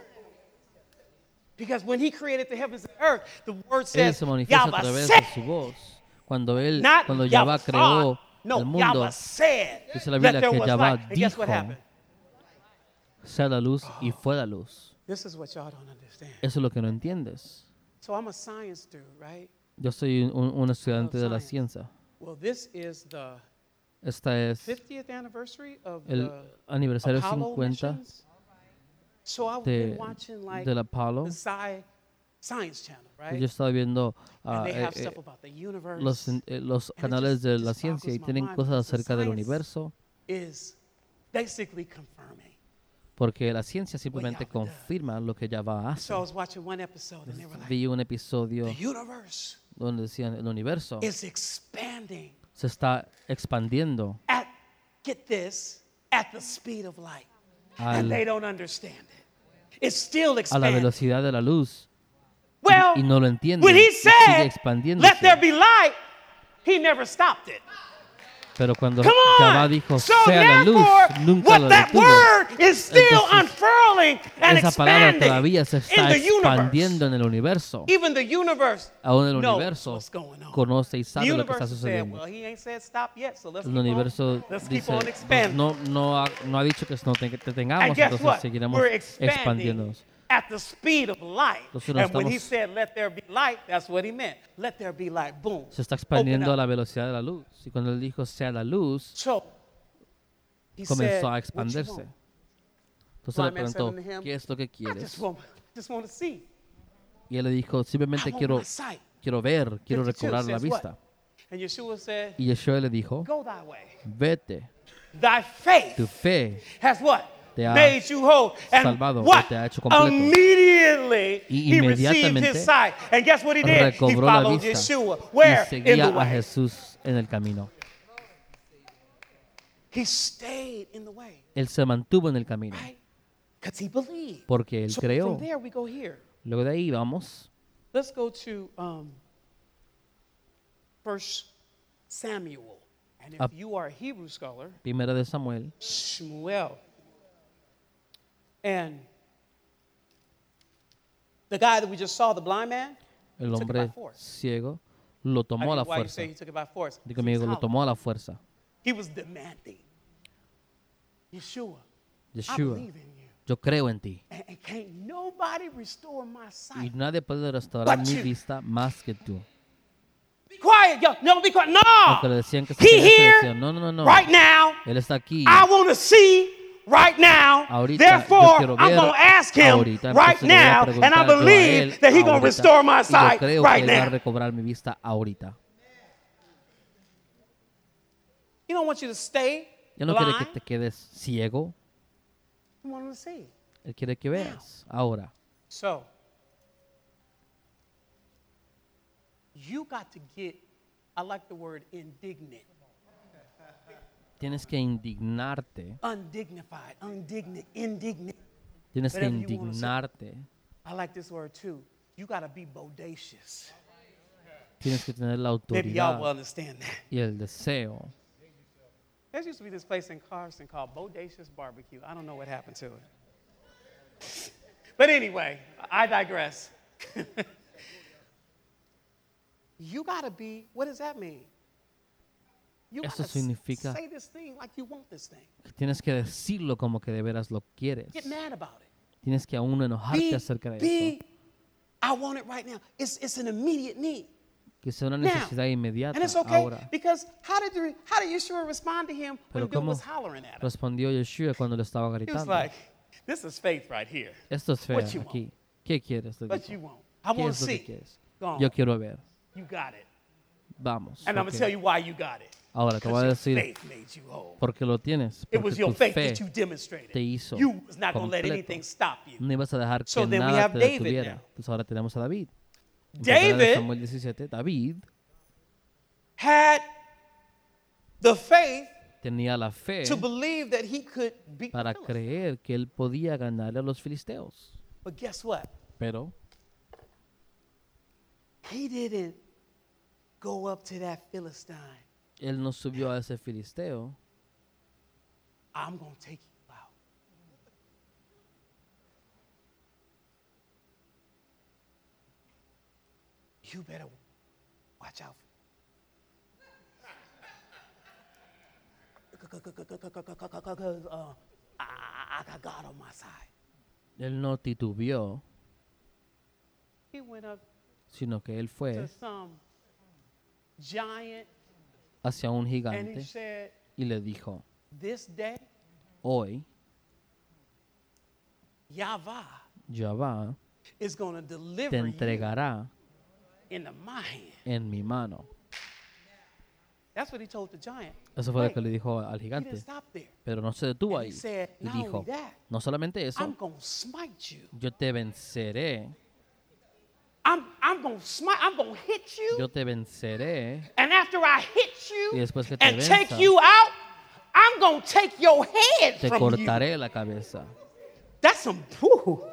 Because when He created the heavens and earth, the word Él says, se manifiesta a Yahweh través said, de su voz. Cuando not Yahweh Yahweh creó thought. No, el mundo, Yahweh said dice la that Biblia there que was Yahweh light. And guess what dijo, happened? sea la luz y fue la luz. This is what y'all don't understand. Eso es lo que no entiendes. So I'm a science dude, right? Yo soy un estudiante de la ciencia. Well, this is the Esta es 50th anniversary of el the aniversario Apollo 50 missions. So I've been de, watching like del Apolo. the Science Channel, right? Yo estaba viendo And they have stuff about the universe. los canales de la ciencia y tienen cosas acerca del universo, Is basically confirming. porque la ciencia simplemente confirma lo que Yahweh hace. So I was watching one episode and they were like, Vi un episodio the universe donde decían el universo is expanding se está expandiendo at, get this, at the speed of light. Al- And they don't understand it. It's still a la expanding. velocidad de la luz Well, y no lo entienden. when He Y sigue said, expandiéndose. let there be light, He never stopped it. Pero cuando Come Yahweh on. dijo So sea la luz, therefore, nunca what lo that detuvo. word is still Entonces, unfurling and Esa palabra expanding todavía se in está the universe. expandiendo en el universo. Even the universe Aún el knows universo what's going on. conoce y The sabe lo que está universe said, sucediendo. well, He ain't said stop yet, so let's El keep on. universo Let's keep dice, on expanding. no ha dicho que no te And tengamos, guess entonces what? seguiremos We're expanding expandiéndonos. at the speed of light. Entonces And when He estamos- said, let there be light, that's what He meant. Let there be light. Boom. Se está Open expandiendo a up. la velocidad de la luz. Y cuando él dijo sea la luz, So, He said, comenzó a what you expandirse. want? Entonces Blind le man said preguntó, unto him, ¿qué es lo que I quieres? just want to see. Y él le dijo, I simplemente want quiero my sight. ver, quiero 52 recobrar la says what? vista. And Yeshua said, Y Yeshua le dijo, go thy way. vete, Thy faith tu fe has what? te ha Made you whole. And salvado, what? te ha hecho completo. Immediately Y he received inmediatamente his sight. And guess what he did? He recobró la followed vista Yeshua. y Where? In seguía the a way. Jesús en el camino. He stayed in the way. Él se mantuvo en el camino Right? Because he believed. porque él So creó. from there we go here. Luego de ahí vamos Let's go to 1 Samuel. And if Up. you are a Hebrew scholar, primera de Samuel, Shmuel. And the guy that we just saw, the blind man, el took it by hombre force. ciego lo tomó a la Why you fuerza. say he took it by force? Digo He was conmigo, lo hollering. tomó a la fuerza. He was demanding. Yeshua, I Yeshua, believe in you. yo creo en ti. And can't nobody restore my Y sight. nadie puede restaurar But mi you. vista más que tú. Be quiet, yo. No, be quiet. Aunque le No. decían que se He callase, here decían, no. right now. Él está aquí. I want to see right now. Ahorita, Therefore, yo quiero I'm ver going to ask him ahorita, right entonces le voy a now, preguntar and I yo a believe él that he's going to ahorita, restore my y yo sight creo right que él va a now. recobrar mi vista ahorita. He don't want you to stay Él no quiere blind. que te quedes ciego. He wants to see. Él quiere que veas ahora. So, you got to get, I like the word indignant. Tienes que indignarte. Undignified, indignant. Tienes que Whatever you wanna say. indignarte. I like this word too. You got to be bodacious. Tienes que tener la Maybe y'all will autoridad understand that. y el deseo. There used to be this place in Carson called Bodacious Barbecue. I don't know what happened to it. But anyway, I digress. You got to be, what does that mean? You got Eso to significa say this thing like you want this thing. que tienes que decirlo como que de veras lo quieres. Get mad about it. Tienes que aún enojarte acerca de eso. I want it right now. It's an immediate need. Que sea una Now, necesidad inmediata and it's okay ahora. because how did Yeshua respond to him when Pero Bill ¿cómo was hollering at him? respondió Yeshua cuando le estaba He was gritando? like, this is faith right here. Esto es fe what you aquí. ¿Qué quieres? Le But dijo. you won't. I ¿Qué want es to lo que see. quieres? Go on. Yo quiero ver. You got it. Vamos. And I'm going to tell you why you got it. Ahora te voy a decir por qué lo tienes. Porque tu fe te hizo completo. No ibas a dejar que nada te detuviera. Entonces ahora tenemos a David. David Samuel 17, David had the faith tenía la fe to believe that he could beat para creer que él podía ganarle a los filisteos. But guess what? Pero he didn't go up to that Philistine. Él no subió a ese filisteo. I'm going to take you out. You better watch out. Because I got God on my side. Él no titubeó, He went up sino que él fue to some giant hacia un and he gigante said, y le dijo, this day, hoy Yahweh Jehová is going to te deliver you entregará into my hand. en mi mano. That's what he told the giant. Eso fue lo que Hey, le dijo al he didn't gigante. stop there. Pero no se detuvo And he ahí. said, Y not dijo, only that, no solamente eso, I'm going to smite you. yo te venceré, I'm going to hit you. yo te venceré, And after I hit y you después que te and take venza, you out, I'm going to take your head te from you. cortaré la cabeza. That's some, whew.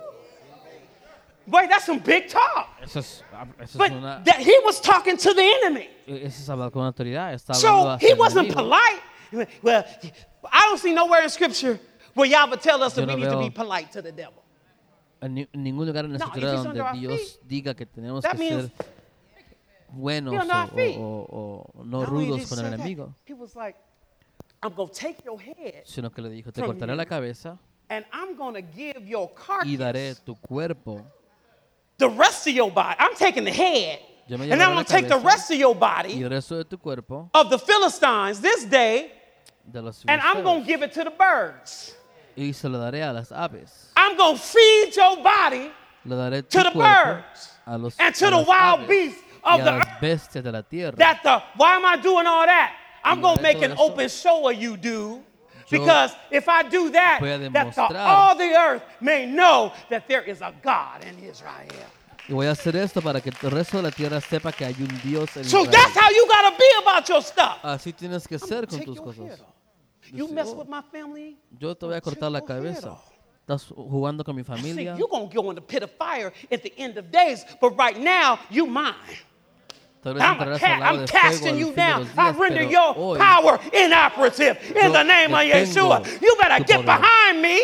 Boy, that's some big talk. Eso es But una, that he was talking to the enemy. eso es hablar con autoridad. Está hablando So hacia he el wasn't enemigo. polite. Well, I don't see nowhere in Scripture where y'all would tell us that Yo we no need to veo be polite to the devil. En ningún lugar en la No, escritura if he's donde under our Dios diga que tenemos that que means ser buenos he's under our feet. o no Not only did rudos he con el say that, enemigo, he was like, I'm going to take your head sino que le dijo, te from cortaré you. la cabeza and I'm going to give your y daré carcass tu cuerpo. the rest of your body. I'm taking the head. Yo me And llevaré I'm la going to take the cabeza rest of your y body el resto de tu cuerpo of the Philistines this day, de los and I'm going to filisteos give it to the birds. y se lo daré a las aves. I'm going to feed your body Le daré to tu the cuerpo birds a los and to a the las wild aves beasts y of a the las earth. bestias de la tierra. Why am I doing all that? I'm Y going to haré make todo an eso. open show of you, dude. Yo Because if I do that, voy a that demostrar. all the earth may know that there is a God in Israel. Y voy a hacer esto para que el resto de la tierra sepa que hay un Dios en So Israel. that's how you got to be about your stuff. Así tienes que I'm ser gonna con take tus your cosas. head off. You Decir, mess "Oh, with my family, yo te voy a cortar la take your head cabeza. off." Estás jugando con mi I see, familia. you're going to go in the pit of fire at the end of days, but right now, you mine. Tal vez I'm, entrarás al lago I'm de fuego casting al you fin de down. los I días, render pero your hoy power inoperative in yo the name of detengo Yeshua. You better tu get poder. behind me.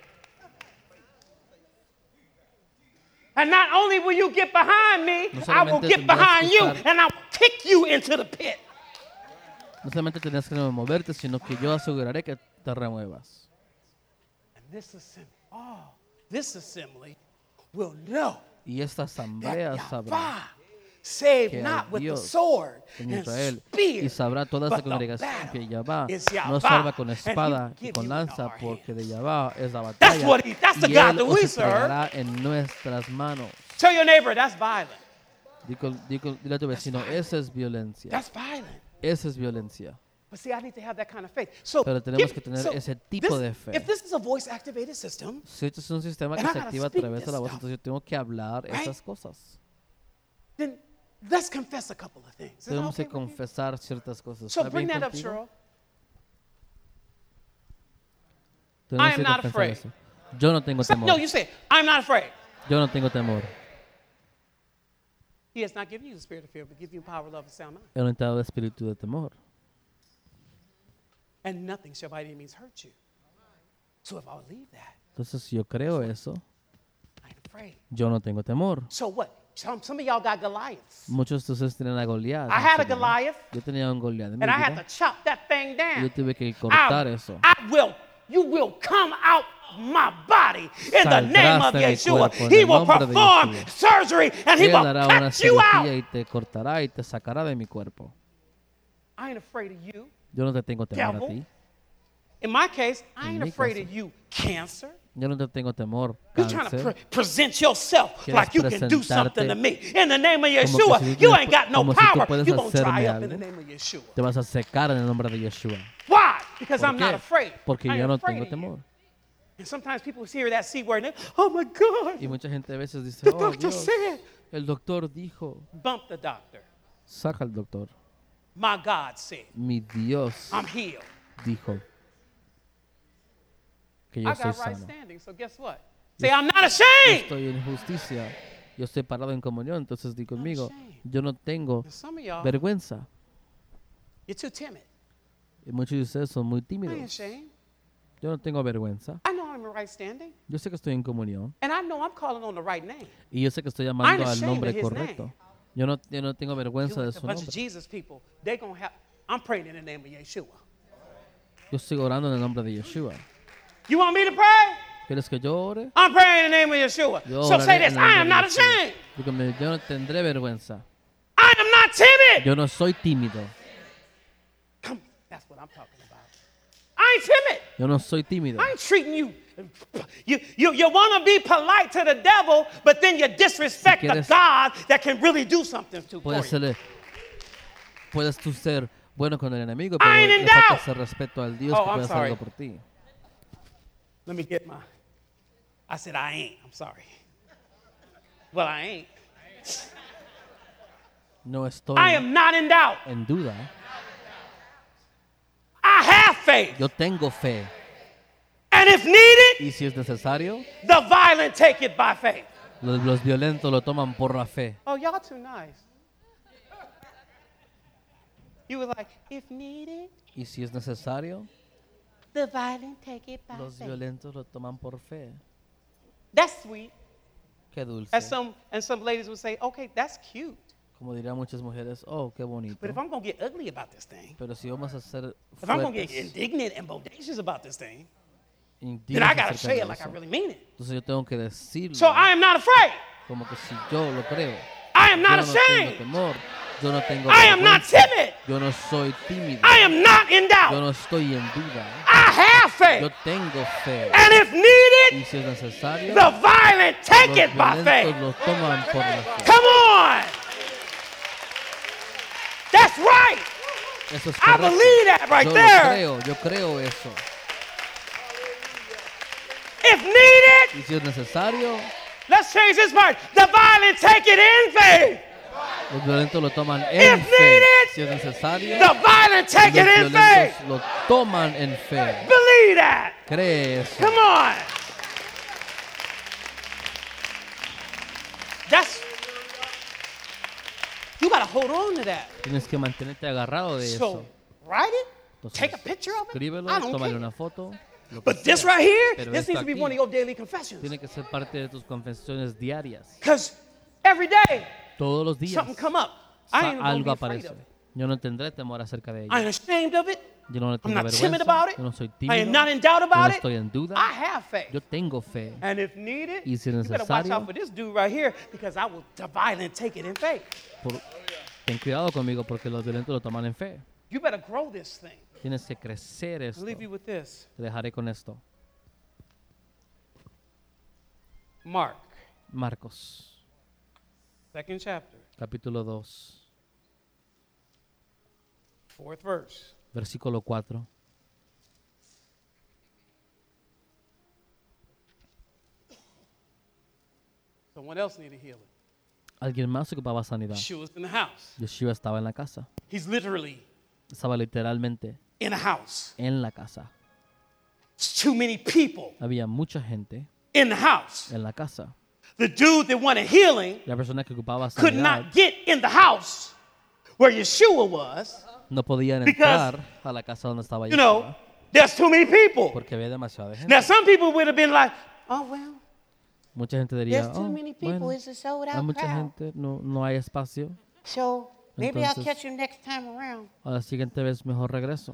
And not only will you get behind me, No I will solamente get tendrás behind que you estar- and I will kick you into the pit. No solamente tienes que moverte, sino que yo aseguraré que te remuevas. And this assembly will know Y esta asamblea that sabrá Yahweh saved que not with the Dios sword en and Israel spear, y sabrá toda esta but the congregación battle que Yahvá is no Yahweh, salva con and espada he y give con you in lanza, our porque de hands. Yahvá es la That's batalla what that's the y God Él that we os serve. entregará en nuestras manos. Tell your neighbor that's violent. Dile a tu vecino, esa es violencia. That's violent. Esa es violencia. But see, I need to have that kind of faith. So, Pero tenemos que tener ese tipo de fe. If this is a voice-activated system, Si esto es un sistema que And I se gotta activa a speak través de la this voz, stuff. entonces yo tengo que hablar Right? esas cosas. then let's confess a couple of things. Is that Tenemos okay que with you? confesar ciertas cosas. So ¿Está bring bien that up, contigo? Cheryl. Tenemos I am que not confesar afraid. eso. Yo no tengo temor. No, you say, I'm not afraid. Yo no tengo temor. He has not given you the spirit of fear, but give you power, love, and sound mind. Él no te ha dado espíritu de temor. And nothing shall by any means hurt you. So if I believe that, Entonces, si yo creo eso, I ain't afraid. yo no tengo temor. So what? Some of y'all got Goliaths. Muchos de ustedes tienen a Goliat. I had a Goliath, Yo tenía un Goliat en mi and I had vida. to chop that thing Y down. yo tuve que cortar eso. You will come out my body in the name of Saldrás de mi Yeshua. cuerpo en He el will nombre de perform Yeshua. surgery and he Él will hará una cut you out. cirugía y te cortará y te sacará de mi cuerpo. I ain't afraid of you. Yo no te tengo temor a Devil. ti. In my case, I En ain't mi afraid caso. of you, cancer. Yo no te tengo temor. You're trying to present yourself like you can do something to me. In the name of Yeshua, you ain't got no power. You're going to dry up in the name of Yeshua. Te vas a secar en el nombre de Yeshua. Why? Because I'm not afraid. Porque yo no tengo temor. And sometimes people hear that C word and they, oh my God. Y mucha gente a veces dice, the doctor said. El doctor dijo. Bump the doctor. Saca al doctor. My God said. Mi Dios I'm healed. Dijo que yo soy sano. Standing, so guess what? Say, I'm not ashamed. Yo estoy en justicia. Yo estoy parado en comunión. Entonces di conmigo, yo no tengo vergüenza. You're too timid. Y muchos de ustedes son muy tímidos. Yo no tengo vergüenza. I know I'm in right standing. Yo sé que estoy en comunión. And I know I'm calling on the right name. Y yo sé que estoy llamando al nombre correcto. Yo no tengo vergüenza de su nombre. I'm praying in the name of Yeshua. Yo estoy orando en el nombre de Yeshua. You want me to pray? ¿Quieres que yo ore? I'm praying in the name of Yeshua. So say this, I am not ashamed. Dígame, yo no tendré vergüenza. I am not timid. Yo no soy tímido. Come, that's what I'm talking about. I ain't timid. Yo no soy tímido. I ain't treating you. You want to be polite to the devil, but then you disrespect the God that can really do something to you. Puedes tú ser bueno con el enemigo, pero le falta ese respeto al Dios que puede hacer algo por ti. Let me get my. I said I ain't. I'm sorry. Well, I ain't. No estoy. I am not in doubt. En duda. I have faith. Yo tengo fe. And if needed, y si es necesario, the violent take it by faith. Los violentos lo toman por la fe. Oh, y'all too nice. You were like, if needed, y si es necesario, the violent take it by los faith. Violentos lo toman por fe. That's sweet. Qué dulce. And some ladies would say, okay, that's cute. Como dirían muchas mujeres, oh, qué bonito. But if I'm going to get ugly about this thing, pero si vamos a ser fuertes, if I'm going to get indignant and bodacious about this thing, then I got to say it like I really mean it. Entonces yo tengo que decirlo. So I am not afraid. Como que si yo lo creo. I am not ashamed. No tengo temor. Yo no tengo I am not timid. Yo no soy tímido. I am not in doubt. Yo no estoy en duda. I have faith. Yo tengo fe. And if needed, y si es necesario, the violent take it by faith. Los toman por la fe. Come on. That's right. Eso es I believe that right there. Yo creo eso. If needed, y si es necesario, let's change this part. The violent take it in faith. Los violentos lo toman en if fe. Needed, si es necesario, the violent take it in faith. Lo toman en fe. Believe that. Cree eso. Come on. That's. You gotta hold on to that. Tienes que mantenerte agarrado de eso. Write it. Entonces, take a picture of it. Escríbelo, tómale una foto. But this right here, this needs to be one of your daily confessions. Tiene que ser parte de tus confesiones diarias. Because every day, todos los días, something come up. I ain't algo aparece. Yo no tendré temor acerca de ello. I ain't ashamed of it. Yo no tengo I'm not vergüenza. timid about it. Yo no soy tímido. I am not in doubt about yo no estoy en duda. I have faith. Yo tengo fe. And if needed, y si you better watch necesario, out for this dude right here because I will violently take it in faith. Ten cuidado conmigo porque los violentos lo toman en fe. You better grow this thing. Tienes que crecer esto. I'll leave you with this. Te dejaré con esto. Marcos. Second chapter. Capítulo 2. Fourth verse. Versículo 4. Someone else needed healing. Alguien más ocupaba sanidad. Yeshua's in the house. Yeshua estaba en la casa. He's literally estaba literalmente in a house. En la casa. It's too many people. Había mucha gente in the house. En la casa. The dude that wanted healing la persona que ocupaba sanidad, could not get in the house where Yeshua was. No podían entrar a la casa donde estaba Yeshua. You know, there's too many people. Porque había demasiada gente. Now some people would have been like, oh well. Mucha gente diría, there's too many people. Bueno, it's a sold out hay mucha crowd. gente, no hay espacio. So maybe Entonces, I'll catch you next time around. A la siguiente vez mejor regreso.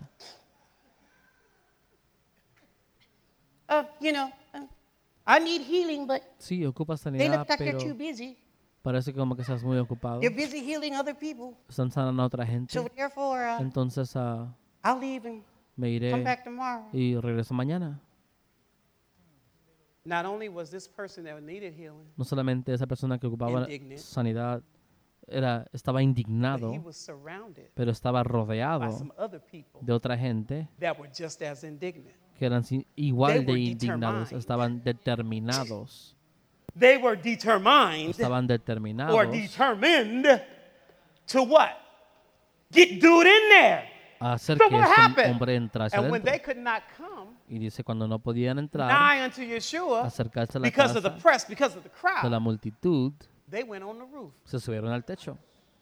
You know, I need healing, but sí, ocupa sanidad, they look like pero you're too busy. Parece como que estás muy ocupado. You're busy healing other people. Están sanando a otra gente. So therefore, entonces I'll leave and me iré come back tomorrow. Y regreso mañana. Not only was this person that needed healing, no solamente esa persona que ocupaba sanidad estaba indignado, but he was surrounded pero estaba by rodeado some other people de otra gente that were just as indignant. que eran igual They de were indignados, determined. estaban determinados, They were determined estaban or determinados determined to what? Get dude in there. a hacer So que what este happened? hombre entrase And when they adentro. could not come Y dice, cuando no podían entrar, nigh unto Yeshua acercarse a la because of the casa press, because of the de la crowd, multitud, they went on the roof. se subieron al techo.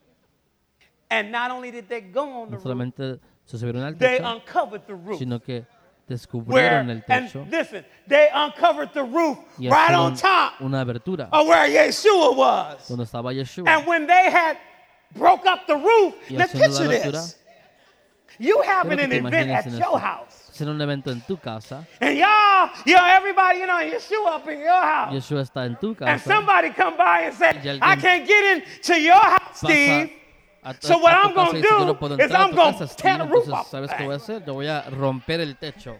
And not only did they go on the No roof, solamente se subieron al they techo, uncovered the roof. sino que Where, descubrieron el techo and listen, they uncovered the roof y right on hicieron top una abertura of where Yeshua was. donde estaba Yeshua. And when they had broke up the roof, Y now haciendo la picture abertura, this. You having quiero an que te event imagines at en your esto. house. Hacer un evento en tu casa, And everybody, Yeshua up in your house. Yeshua está en tu And casa, somebody come by and say, Y alguien I can't get into your house, pasa Steve. a So what tu I'm casa gonna y dice, yo no do puedo is entrar a I'm tu gonna casa, tear Steve. the roof Entonces, off. ¿sabes qué voy a hacer? Yo voy a romper el techo.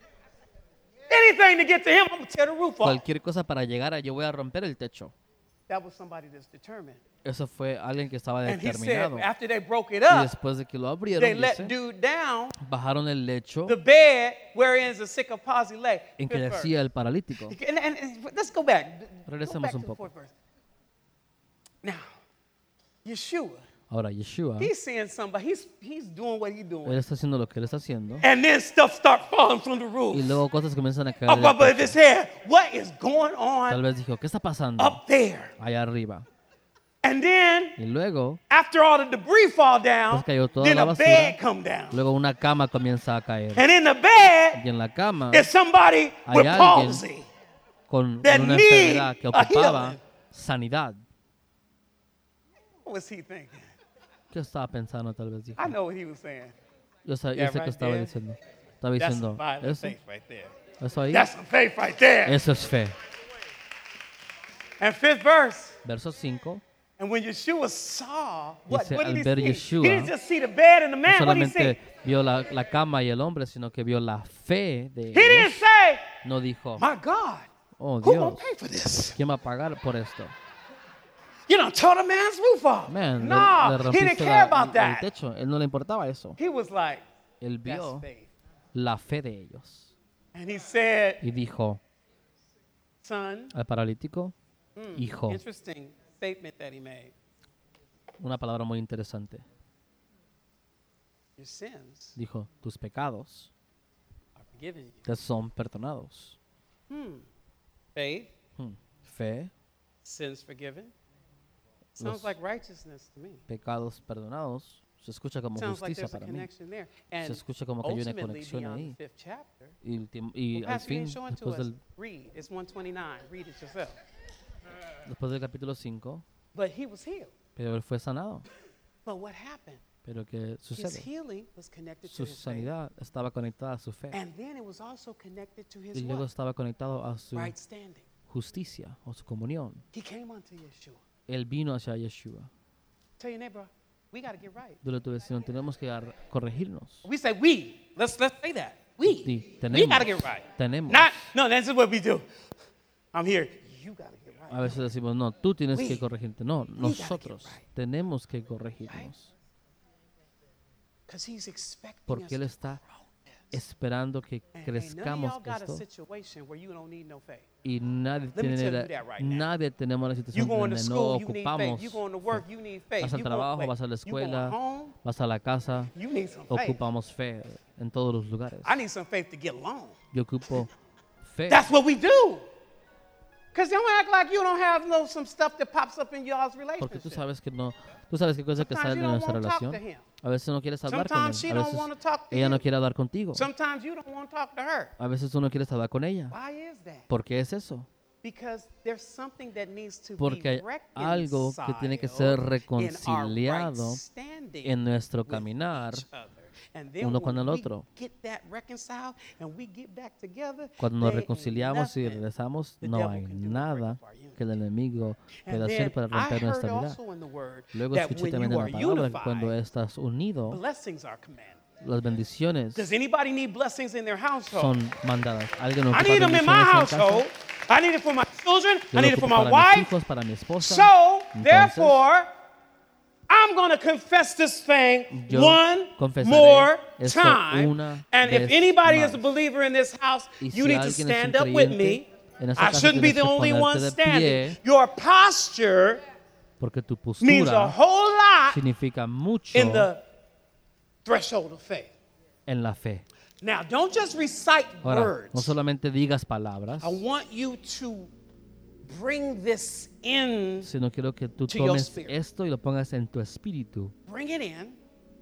Anything to get to him, I'm gonna tear the roof off. Cualquier cosa para llegar a yo voy a romper el techo. That was somebody that's determined. Eso fue alguien que estaba And he said, determinado. after they broke it Y up, después de que lo they abrieron, let dice, dude down bajaron el lecho the bed wherein is a sick of palsy lay. en que Fifth verse. yacía el paralítico. And let's go back. Go Regresemos back un to the poco. fourth verse. Now, Yeshua, Ahora, Yeshua, he's seeing somebody. He's doing what he's él doing. está haciendo lo que él está haciendo. And then stuff start falling from the roof. Y luego cosas comienzan a caer del Above his techo. head. What is going Tal on vez dijo, ¿qué está pasando up there? allá arriba? And then, Y luego, after all the debris fall down, Pues cayó toda then la a basura. bed come down. luego una cama comienza a caer. And in the bed Y en la cama is somebody hay with alguien palsy. con that una need enfermedad que a ocupaba healing. sanidad. What was he thinking? ¿Qué estaba pensando tal vez? Dijo. I know what he was saying. Yo sé Yeah, qué right estaba there. diciendo. Estaba That's diciendo, some violent eso, faith right there. eso ahí, That's some faith right there. eso es fe. And fifth verse. Verso 5. And when Yeshua saw, what Dice, did al he ver see? Yeshua, He didn't just see the bed and the No man. What did he see? solamente vio la cama y el hombre, sino que vio la fe de He didn't ellos. say, No dijo, my God, oh who gonna Dios, pay for this? ¿quién va a pagar por esto? Tore the man's roof off. Man, No, le he didn't rompiste care about el that. techo. Él no le importaba eso. He was like, Él that's vio faith. la fe de ellos. And he said, Y dijo son, al paralítico, hijo, interesting statement that he made. una palabra muy interesante. Your sins Dijo, tus pecados are forgiven you. te son perdonados. Faith, Fe, sins forgiven. Sounds Los- like righteousness to me. pecados perdonados, se escucha como Sounds like justicia there's a hay una connection there. And Se escucha como que hay una ultimately, conexión beyond ahí. the fifth chapter, Y well, al Pastor, you fin, ain't showing to después us. del, Read. It's 129. Read it yourself. después del capítulo 5, But he was healed. pero él fue sanado. But what happened? Pero ¿qué His sucede? healing was connected Su to his faith. sanidad estaba conectada a su fe. And then it was also connected to his Y luego what? estaba conectado a su Right standing. justicia o su comunión. He came unto Yeshua. Él vino hacia Yeshua. Tell your neighbor, we got to get right. Dile a tu vecino, tenemos que corregirnos. We say we. Let's say that. We. Sí, We got to get right. tenemos. No, this is what we do. I'm here. You got to get right. A veces decimos, no, tú tienes We. que corregirte. No, get nosotros right. tenemos que corregirnos. Because he's expecting Porque Él us to está grow. esperando que And none of crezcamos y'all got a esto. situation where you don't need no faith. Y nadie, Let me tiene tell you la- that right now. nadie tenemos la You situación going to donde no school, you need faith. ocupamos. You going to work, you need faith. Vas al You trabajo, going, vas a la you going escuela, home, vas a la casa, you need some faith. ocupamos fe en todos los lugares. I need some faith to get along. Yo ocupo fe. That's what we do. Because don't act like you don't have some stuff that pops up in y'all's Porque tú relationship. sabes que no, tú sabes qué cosas que Sometimes salen you de don't nuestra want to talk to relación. him. A veces no quieres hablar con él. Sometimes she A don't want to veces talk to ella no you. quiere hablar contigo. Sometimes you don't want to talk to her. A veces tú no quieres hablar con ella. Why is that? ¿Por qué es eso? Because there's something that needs to Porque be hay algo que tiene que ser reconciled reconciliado in our right standing en nuestro with caminar each other. And then uno when con el we otro. get that reconciled and we get back together, Cuando nos there ain't reconciliamos y nothing regresamos, the no devil hay can do to break nada up our unity. que el enemigo And pueda then hacer para I romper heard nuestra vida. also in the word Luego that escuché when también you en are la palabra que cuando unified, estás unido, blessings are commanded. las bendiciones Does anybody need blessings in their household? son mandadas. ¿Alguien I ocupa need them in my bendiciones en casa? household. I need it for my children. Yo I lo need it for ocupo my para mis wife. hijos, para mi esposa. So, Entonces, therefore, I'm going to confess this thing yo one confesaré more esto time. una And if vez anybody más. is a believer in this house, Y you si need to alguien es stand un up with creyente, me. en esa I casa shouldn't be tienes the que only one ponerte de standing. pie, Your posture porque tu means a postura whole lot significa mucho in the threshold of faith. en la fe. Now, don't just recite Ahora, words. no solamente digas palabras, I want you to bring this in, sino quiero que tú to your tomes spirit. esto y lo pongas en tu espíritu. bring it in,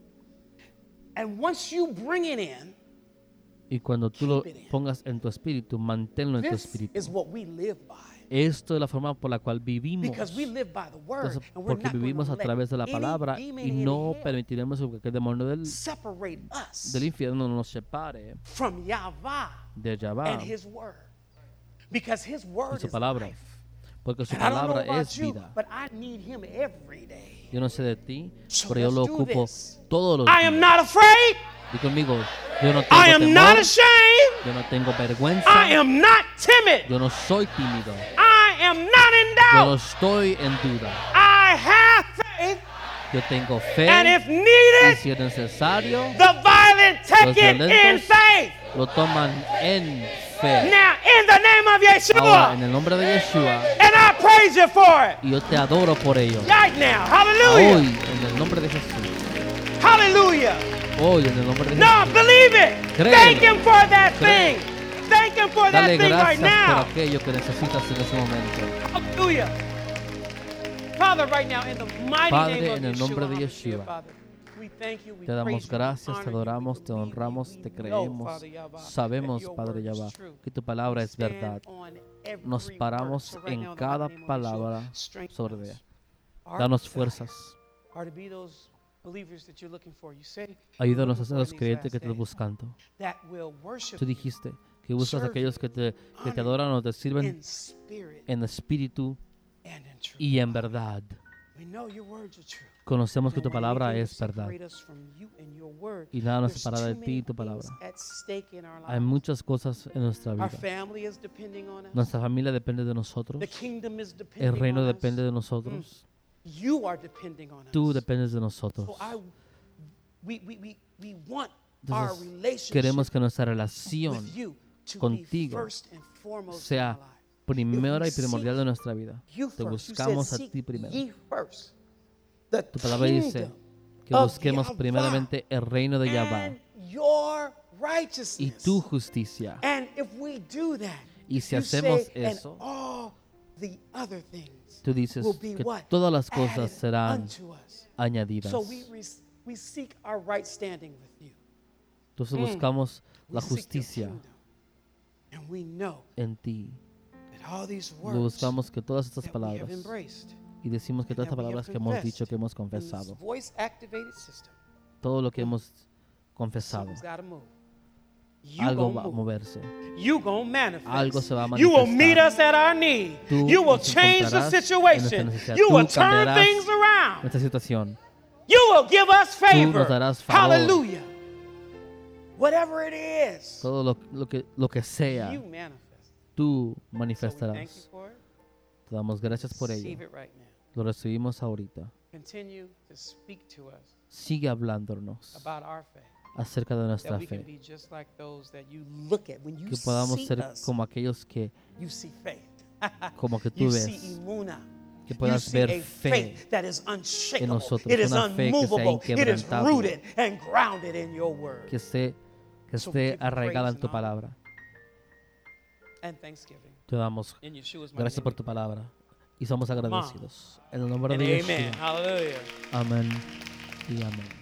and once you bring it in, Y cuando tú lo Keep it in. pongas en tu espíritu, manténlo en tu this espíritu. is what we live by. Esto es la forma por la cual vivimos. Because we live by the word, Entonces, and we're porque not vivimos going a to través de la let palabra any demon y in no hell permitiremos que el demonio separate us del infierno nos separe from Yahweh de Yahvah and His word. Because His y word su is palabra. life. Porque su And I don't know palabra about es you, vida. but I need Him every day. Yo no sé de ti, So pero yo lo let's do ocupo this. todos los I am días. not afraid. Y conmigo, yo no I tengo am not temor, ashamed. yo no tengo vergüenza, I am not timid. yo no soy tímido, I am not in yo no doubt. estoy en duda. I have faith, Yo tengo and fe if y needed, si es necesario, the violent take los it in violentos faith. lo toman en fe. Now, in the name of Ahora, Yeshua, en el nombre de Yeshua, and I praise you for it. y yo te adoro por ello. Right now, Hoy, hallelujah, en el nombre de Jesús. hallelujah. Hoy, en el nombre de No, Jesús. believe it. Créelo. Thank Him for that Créelo. thing. Thank Him for that Dale thing right gracias por now. aquello que necesitas en ese momento. Hallelujah. Father, right now, in the mighty Padre, name of en el nombre de Yeshua, Yeshua, Father, we thank you, we Te damos praise you, we gracias, honor te you, we adoramos, te believe you, honramos, we te know, creemos. Father Yahweh, that Sabemos, your Padre word is Yahweh, true. que tu palabra es Stand verdad. on every Nos word. paramos So right now, en in the cada mighty name of palabra Yeshua, strengthen sobre us. ella. Our Danos desire fuerzas. are to be those believers that you're looking for. You say Ayúdanos you're a ser looking los for in creyentes these que te last estás days buscando. that will worship Tú you dijiste que buscas a serve aquellos que te honor adoran o te sirven in spirit en espíritu and in truth. y en verdad. We know your words are true. Conocemos que No tu one palabra anything es to verdad. separate us from you and your word. Y nada nos There's separa de too ti y many tu palabra. things at stake in our Hay lives. muchas cosas en nuestra Our vida. family is depending on us. Nuestra familia depende de nosotros. The kingdom is El depending reino on depende us. de nosotros. You are depending on Tú us. dependes de nosotros. So we want our Entonces, relationship queremos que nuestra relación with you to contigo be first and foremost in sea our life. primera y If we primordial de seek nuestra vida. You Te first. You buscamos said, a "Seek ti primero. ye first the Tu palabra dice kingdom que of busquemos Yahweh primeramente el reino de Yahvah and your y righteousness." tu justicia. And if we do that, Y si you hacemos say, eso, and all the other things Tú dices will be que what? todas las Added cosas serán unto us. añadidas. So we seek our right standing with you. Entonces buscamos We la seek your justicia kingdom. And we know en ti. that all these Y words buscamos que todas estas that we have palabras embraced y decimos que and todas that estas we have palabras que hemos dicho, confessed que hemos in this confesado, voice-activated system, todo lo que hemos confesado, something's got to move. You algo gonna va a move. moverse. You gonna manifest. Algo se va a You will meet manifestar. us at our need. Tú You will nos change the encontrarás en situation. nuestra necesidad. You Tú will turn cambiarás things around. nuestra situación. You will give us favor. nos darás favor. Hallelujah. Whatever it is, Todo lo que sea, you manifest. tú So we thank you manifestarás. for it. Te damos gracias por Receive ello. it right now. Lo recibimos ahorita. Continue to speak to us Sigue hablándonos about our faith. acerca de That nuestra we can fe. be just like those that you look at. When you Que podamos see ser us, como aquellos que, you see faith. como que tú You ves, see imuna. que You puedas see ver a fe faith that is unshakable. nosotros, It is una fe que sea unmovable. It is inquebrantable. rooted and grounded in your word. que esté So we give you arraigada praise en tu and honor. palabra. And thanksgiving. Te damos In Yeshua's mighty gracias name por we tu pray. palabra y somos agradecidos. En el nombre And de amen. Yeshua. Hallelujah. Amén y amén.